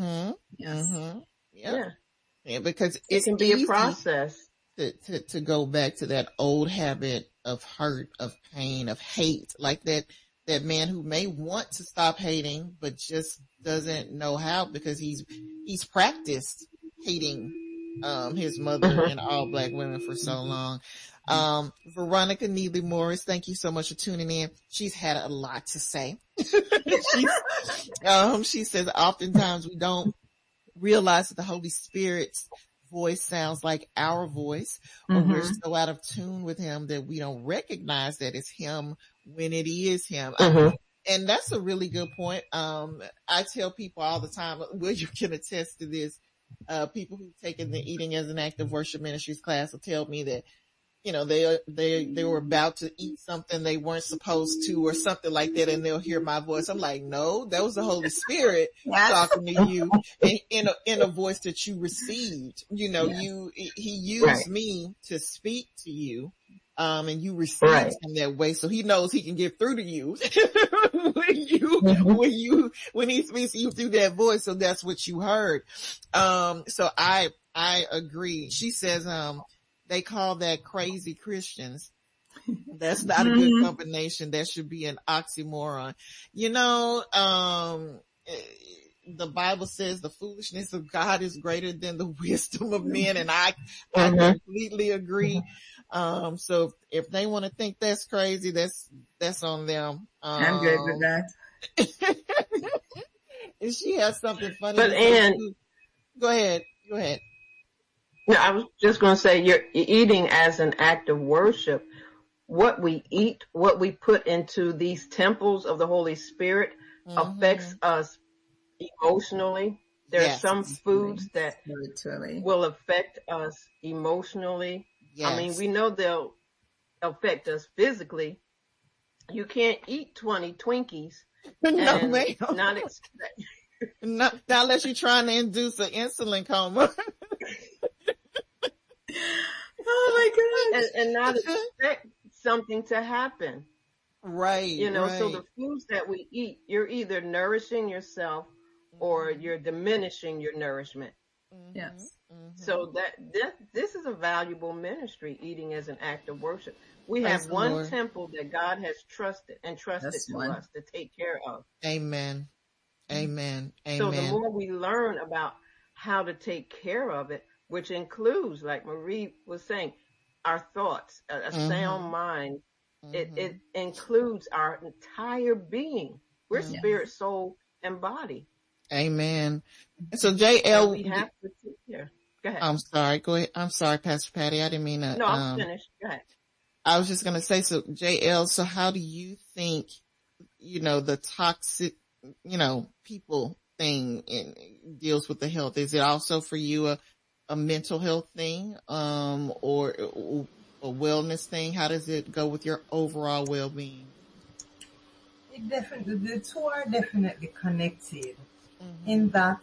[SPEAKER 2] Yeah, because
[SPEAKER 4] it can be a process
[SPEAKER 2] to go back to that old habit of hurt, of pain, of hate, like that man who may want to stop hating, but just doesn't know how because he's practiced hating his mother and all Black women for so long. Veronica Neely Morris, thank you so much for tuning in. She's had a lot to say. She says oftentimes we don't realize that the Holy Spirit's voice sounds like our voice, or we're so out of tune with him that we don't recognize that it's him when it is him. And that's a really good point. I tell people all the time, Will, you can attest to this. People who've taken the Eating as an Act of Worship Ministries class will tell me that, they were about to eat something they weren't supposed to or something like that, and they'll hear my voice. I'm like, no, that was the Holy Spirit talking to you in a voice that you received. He used me to speak to you. And you received him that way, so he knows he can get through to you when he speaks to you through that voice. So that's what you heard. So I agree. She says, they call that crazy Christians. That's not a good combination. That should be an oxymoron. The Bible says the foolishness of God is greater than the wisdom of men, and I completely agree. So if they want to think that's crazy, that's on them.
[SPEAKER 3] I'm good with that.
[SPEAKER 2] If she has something funny,
[SPEAKER 4] but
[SPEAKER 2] go ahead.
[SPEAKER 4] No, I was just going to say, you're eating as an act of worship. What we eat, what we put into these temples of the Holy Spirit affects us emotionally. There are some foods that will affect us emotionally. Yes. I mean, we know they'll affect us physically. You can't eat 20 Twinkies and not expect.
[SPEAKER 2] Not unless you're trying to induce an insulin coma.
[SPEAKER 3] Oh my God.
[SPEAKER 4] And not expect something to happen.
[SPEAKER 2] Right.
[SPEAKER 4] So the foods that we eat, you're either nourishing yourself or you're diminishing your nourishment.
[SPEAKER 3] Yes.
[SPEAKER 4] So this is a valuable ministry, eating as an act of worship. We have one temple that God has trusted to us to take care of.
[SPEAKER 2] Amen. Amen. Amen.
[SPEAKER 4] So the more we learn about how to take care of it, which includes, like Marie was saying, our thoughts, a sound mind, it includes our entire being. We're spirit, soul, and body.
[SPEAKER 2] Amen. So JL,
[SPEAKER 4] we have to sit here. Go ahead.
[SPEAKER 2] I'm sorry. Go ahead. I'm sorry, Pastor Patty. I didn't mean to.
[SPEAKER 4] No, I'm finished. Go ahead.
[SPEAKER 2] I was just going to say, so JL, so how do you think, the toxic, people thing deals with the health? Is it also for you a mental health thing, or a wellness thing? How does it go with your overall well-being?
[SPEAKER 5] It definitely, the two are definitely connected. In that,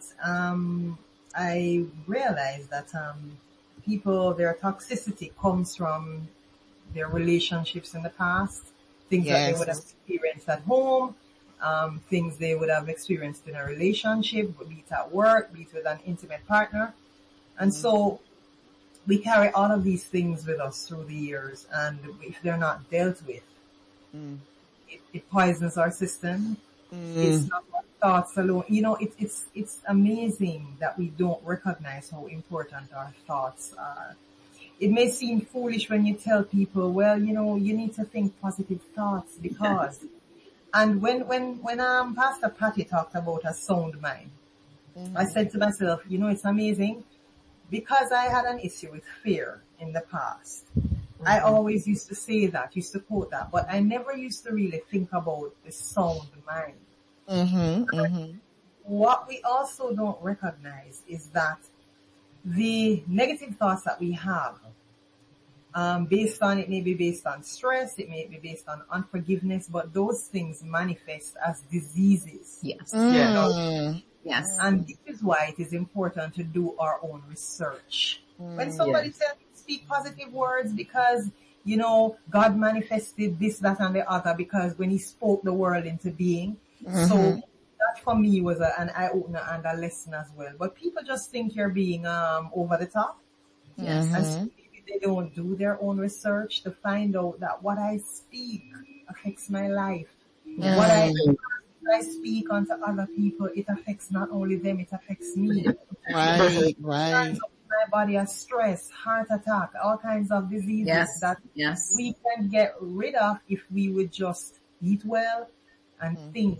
[SPEAKER 5] I realized that, their toxicity comes from their relationships in the past, things that they would have experienced at home, things they would have experienced in a relationship, be it at work, be it with an intimate partner. And so we carry all of these things with us through the years, and if they're not dealt with, it poisons our system. It's not our thoughts alone. It's amazing that we don't recognize how important our thoughts are. It may seem foolish when you tell people, well, you need to think positive thoughts because, and when Pastor Patty talked about a sound mind, I said to myself, it's amazing because I had an issue with fear in the past. I always used to say that, used to quote that, but I never used to really think about the sound mind. What we also don't recognize is that the negative thoughts that we have, it may be based on stress, it may be based on unforgiveness, but those things manifest as diseases.
[SPEAKER 3] Yes.
[SPEAKER 5] Yes. And this is why it is important to do our own research. When somebody tells you to speak positive words because, God manifested this, that, and the other because when he spoke the world into being. So that for me was an eye-opener and a lesson as well. But people just think you're being over the top.
[SPEAKER 3] Yes.
[SPEAKER 5] And so maybe they don't do their own research to find out that what I speak affects my life. What I speak onto other people, it affects not only them, it affects me.
[SPEAKER 2] Right.
[SPEAKER 5] My body has stress, heart attack, all kinds of diseases that we can get rid of if we would just eat well and think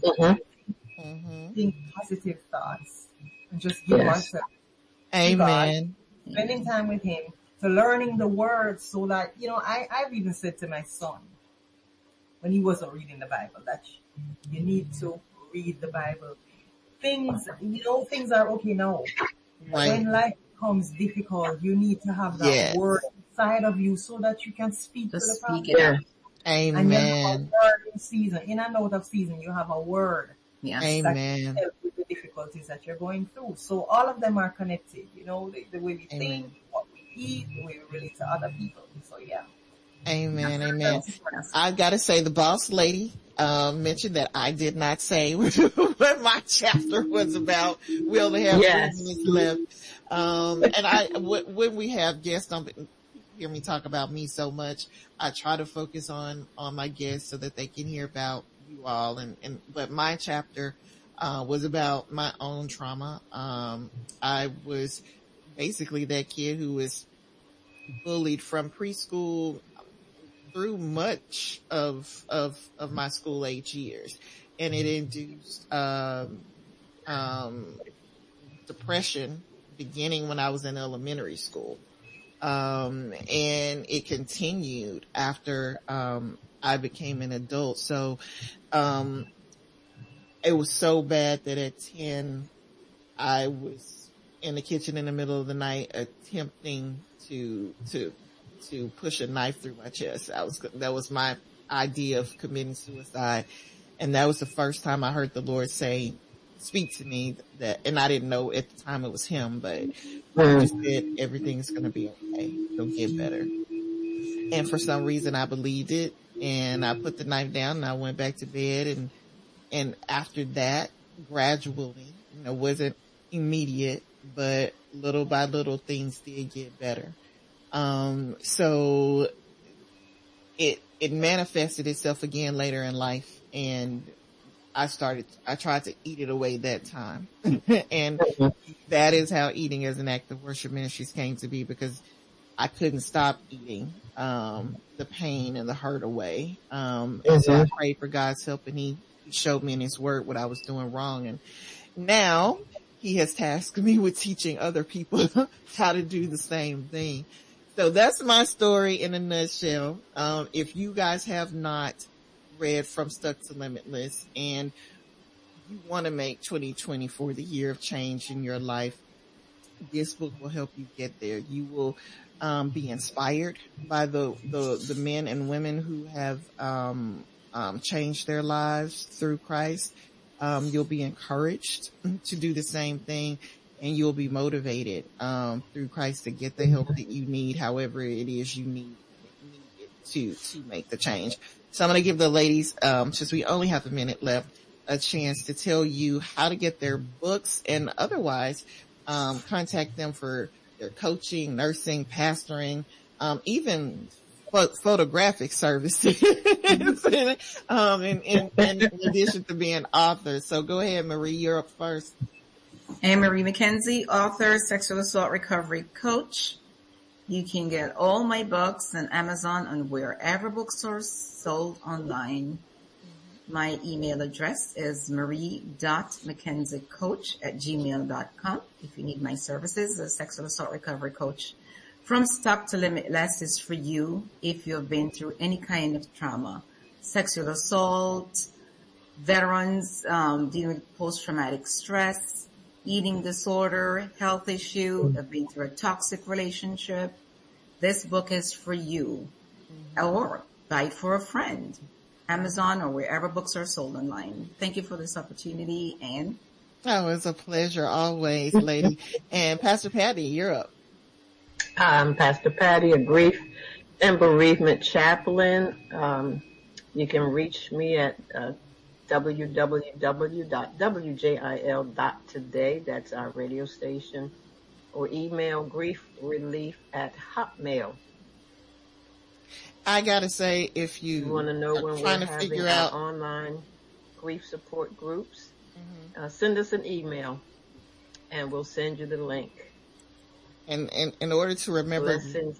[SPEAKER 5] positive thoughts and just give ourselves to God, spending time with him, to learning the words so that, I've even said to my son when he wasn't reading the Bible that you need to read the Bible. Things are okay now.
[SPEAKER 2] Right.
[SPEAKER 5] When life becomes difficult, you need to have that word inside of you so that you can speak to the problem.
[SPEAKER 2] Amen.
[SPEAKER 5] And you have a word in season, in and out of season, you have a word.
[SPEAKER 3] Yes.
[SPEAKER 2] Amen.
[SPEAKER 5] That can help with the difficulties that you're going through. So all of them are connected, the way we think, what we eat, the way we relate to other people. So
[SPEAKER 2] Amen. Amen. I gotta say the boss lady, mentioned that I did not say what my chapter was about. We only have 3 minutes left. And when we have guests on, hear me talk about me so much, I try to focus on my guests so that they can hear about you all. But my chapter, was about my own trauma. I was basically that kid who was bullied from preschool through much of my school age years. And it induced, depression beginning when I was in elementary school. And it continued after, I became an adult. So, it was so bad that at 10, I was in the kitchen in the middle of the night attempting to push a knife through my chest. That was my idea of committing suicide. And that was the first time I heard the Lord speak to me and I didn't know at the time it was him, but he said, everything's going to be okay. It'll get better. And for some reason I believed it and I put the knife down and I went back to bed and after that, gradually, wasn't immediate, but little by little things did get better. So it manifested itself again later in life, and I tried to eat it away that time. And that is how Eating as an Act of Worship Ministries came to be, because I couldn't stop eating, the pain and the hurt away. And so I prayed for God's help, and he showed me in his word what I was doing wrong. And now he has tasked me with teaching other people how to do the same thing. So that's my story in a nutshell. If you guys have not read From Stuck to Limitless and you want to make 2024 the year of change in your life, this book will help you get there. You will be inspired by the men and women who have changed their lives through Christ. You'll be encouraged to do the same thing, and you'll be motivated through Christ to get the help that you need, however it is you need it to make the change. So I'm going to give the ladies, since we only have a minute left, a chance to tell you how to get their books, and otherwise contact them for their coaching, nursing, pastoring, even photographic services, in addition to being authors. So go ahead, Marie, you're up first.
[SPEAKER 3] Anne Marie McKenzie, author, sexual assault recovery coach. You can get all my books on Amazon and wherever books are sold online. My email address is marie.mckenziecoach@gmail.com. If you need my services, a sexual assault recovery coach. From Stuck to Limitless is for you if you've been through any kind of trauma, sexual assault, veterans dealing with post-traumatic stress, eating disorder, health issue, have been through a toxic relationship. This book is for you. Or buy it for a friend. Amazon or wherever books are sold online. Thank you for this opportunity, Anne.
[SPEAKER 2] Oh, it's a pleasure always, lady. And Pastor Patty, you're up.
[SPEAKER 4] I'm Pastor Patty, a grief and bereavement chaplain. You can reach me at www.wjil.today. That's our radio station. Or email griefrelief@hotmail.
[SPEAKER 2] I gotta say, if you
[SPEAKER 4] want to know when we're having our online grief support groups, send us an email and we'll send you the link.
[SPEAKER 2] And in order to remember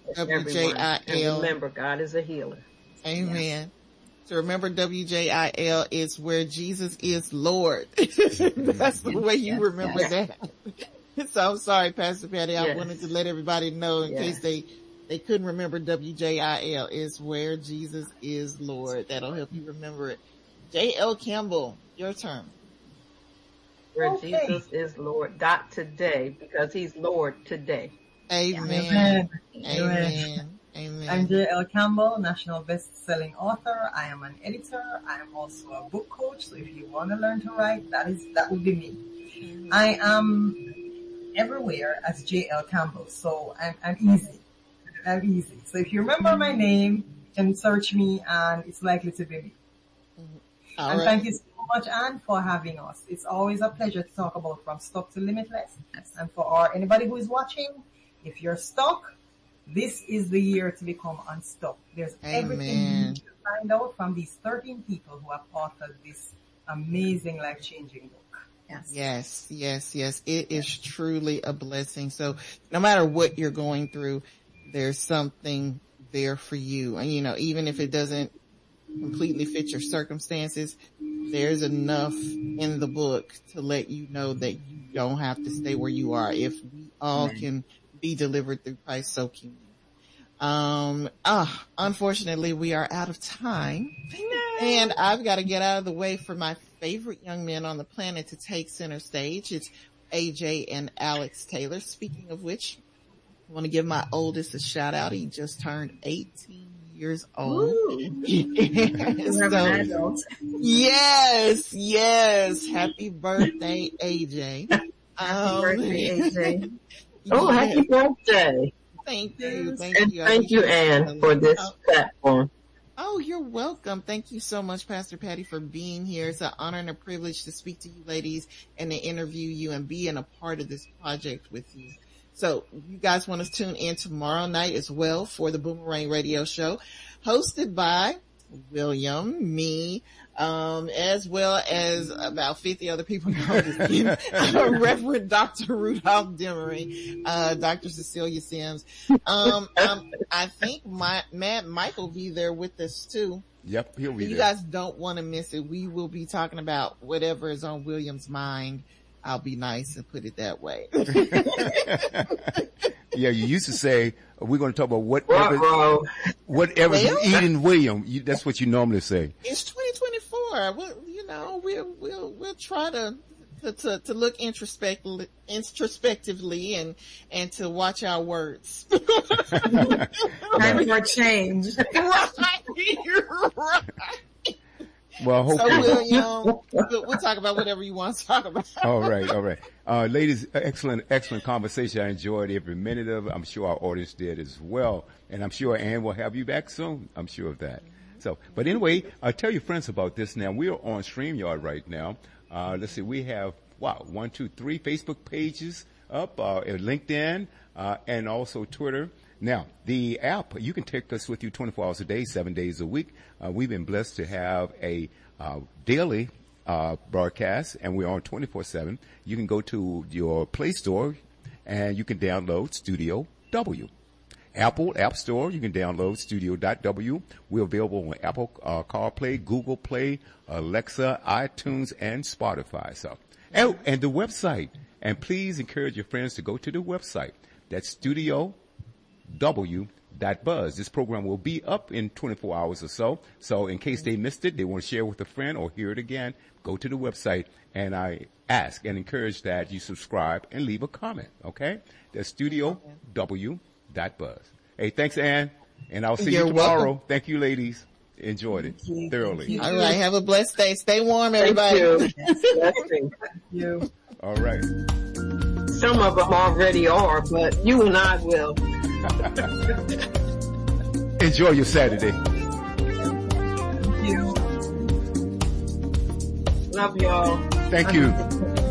[SPEAKER 2] WJIL,
[SPEAKER 4] remember, God is a healer.
[SPEAKER 2] Amen. Yes. To remember WJIL is where Jesus is Lord. That's the way you remember that. So I'm sorry, Pastor Patty. I wanted to let everybody know in case they couldn't remember WJIL is where Jesus is Lord. That'll help you remember it. J.L. Campbell, your turn.
[SPEAKER 4] Where Jesus is Lord. Today, because he's Lord today.
[SPEAKER 2] Amen. Amen. Amen.
[SPEAKER 5] I'm J.L. Campbell, national best-selling author. I am an editor. I am also a book coach. So if you want to learn to write, that would be me. I am everywhere as J.L. Campbell. So I'm easy. I'm easy. So if you remember my name, you can search me and it's likely to be me. And thank you so much, Anne, for having us. It's always a pleasure to talk about From Stuck to Limitless. And for anybody who is watching, if you're stuck, this is the year to become unstuck. There's everything you need to find out from these 13 people who have authored this amazing, life-changing book.
[SPEAKER 2] Yes. It is truly a blessing. So no matter what you're going through, there's something there for you. And, even if it doesn't completely fit your circumstances, there's enough in the book to let you know that you don't have to stay where you are. If we all can be delivered through Christ, so can you. Unfortunately, we are out of time. And I've got to get out of the way for my favorite young men on the planet to take center stage. It's AJ and Alex Taylor. Speaking of which, I want to give my oldest a shout out. He just turned 18 years old. Yes. Happy birthday, AJ.
[SPEAKER 3] Happy birthday, AJ.
[SPEAKER 4] Happy birthday.
[SPEAKER 2] Thank you.
[SPEAKER 4] Thank you, Anne, for this platform.
[SPEAKER 2] Oh, you're welcome. Thank you so much, Pastor Patty, for being here. It's an honor and a privilege to speak to you ladies and to interview you and being a part of this project with you. So you guys want to tune in tomorrow night as well for the Boomerang Radio Show, hosted by William, me, as well as about 50 other people. Reverend Dr. Rudolph Demery, Dr. Cecilia Sims. I think Matt Mike will be there with us too.
[SPEAKER 1] Yep, he'll be there.
[SPEAKER 2] You guys don't want to miss it. We will be talking about whatever is on William's mind. I'll be nice and put it that way.
[SPEAKER 1] Yeah, you used to say, we're going to talk about whatever's eating William. That's what you normally say.
[SPEAKER 2] It's 2024. We'll try to look introspectively and to watch our words.
[SPEAKER 3] Time for change.
[SPEAKER 2] Right.
[SPEAKER 1] Well, hopefully.
[SPEAKER 2] So we'll talk about whatever you want to talk about.
[SPEAKER 1] All right. Ladies, excellent conversation. I enjoyed every minute of it. I'm sure our audience did as well. And I'm sure Ann will have you back soon. I'm sure of that. So, but anyway, tell your friends about this now. We're on StreamYard right now. Let's see, we have, 1, 2, 3 Facebook pages up, LinkedIn, and also Twitter. Now, the app, you can take us with you 24 hours a day, 7 days a week. We've been blessed to have a daily broadcast, and we're on 24/7. You can go to your Play Store, and you can download Studio W. Apple App Store, you can download Studio.w. We're available on Apple CarPlay, Google Play, Alexa, iTunes, and Spotify. So, and the website. And please encourage your friends to go to the website. That's StudioW.buzz. This program will be up in 24 hours or so. So in case they missed it, they want to share with a friend or hear it again, go to the website, and I ask and encourage that you subscribe and leave a comment, okay? That's StudioW.buzz. Hey, thanks, Ann, and I'll see you tomorrow.
[SPEAKER 2] Welcome.
[SPEAKER 1] Thank you, ladies. Enjoyed it thoroughly.
[SPEAKER 2] All right, have a blessed day. Stay warm, everybody.
[SPEAKER 4] Thank
[SPEAKER 5] you.
[SPEAKER 1] All right.
[SPEAKER 4] Some of them already are, but you and I will.
[SPEAKER 1] Enjoy your Saturday.
[SPEAKER 5] Thank you.
[SPEAKER 4] Love y'all.
[SPEAKER 1] Thank you.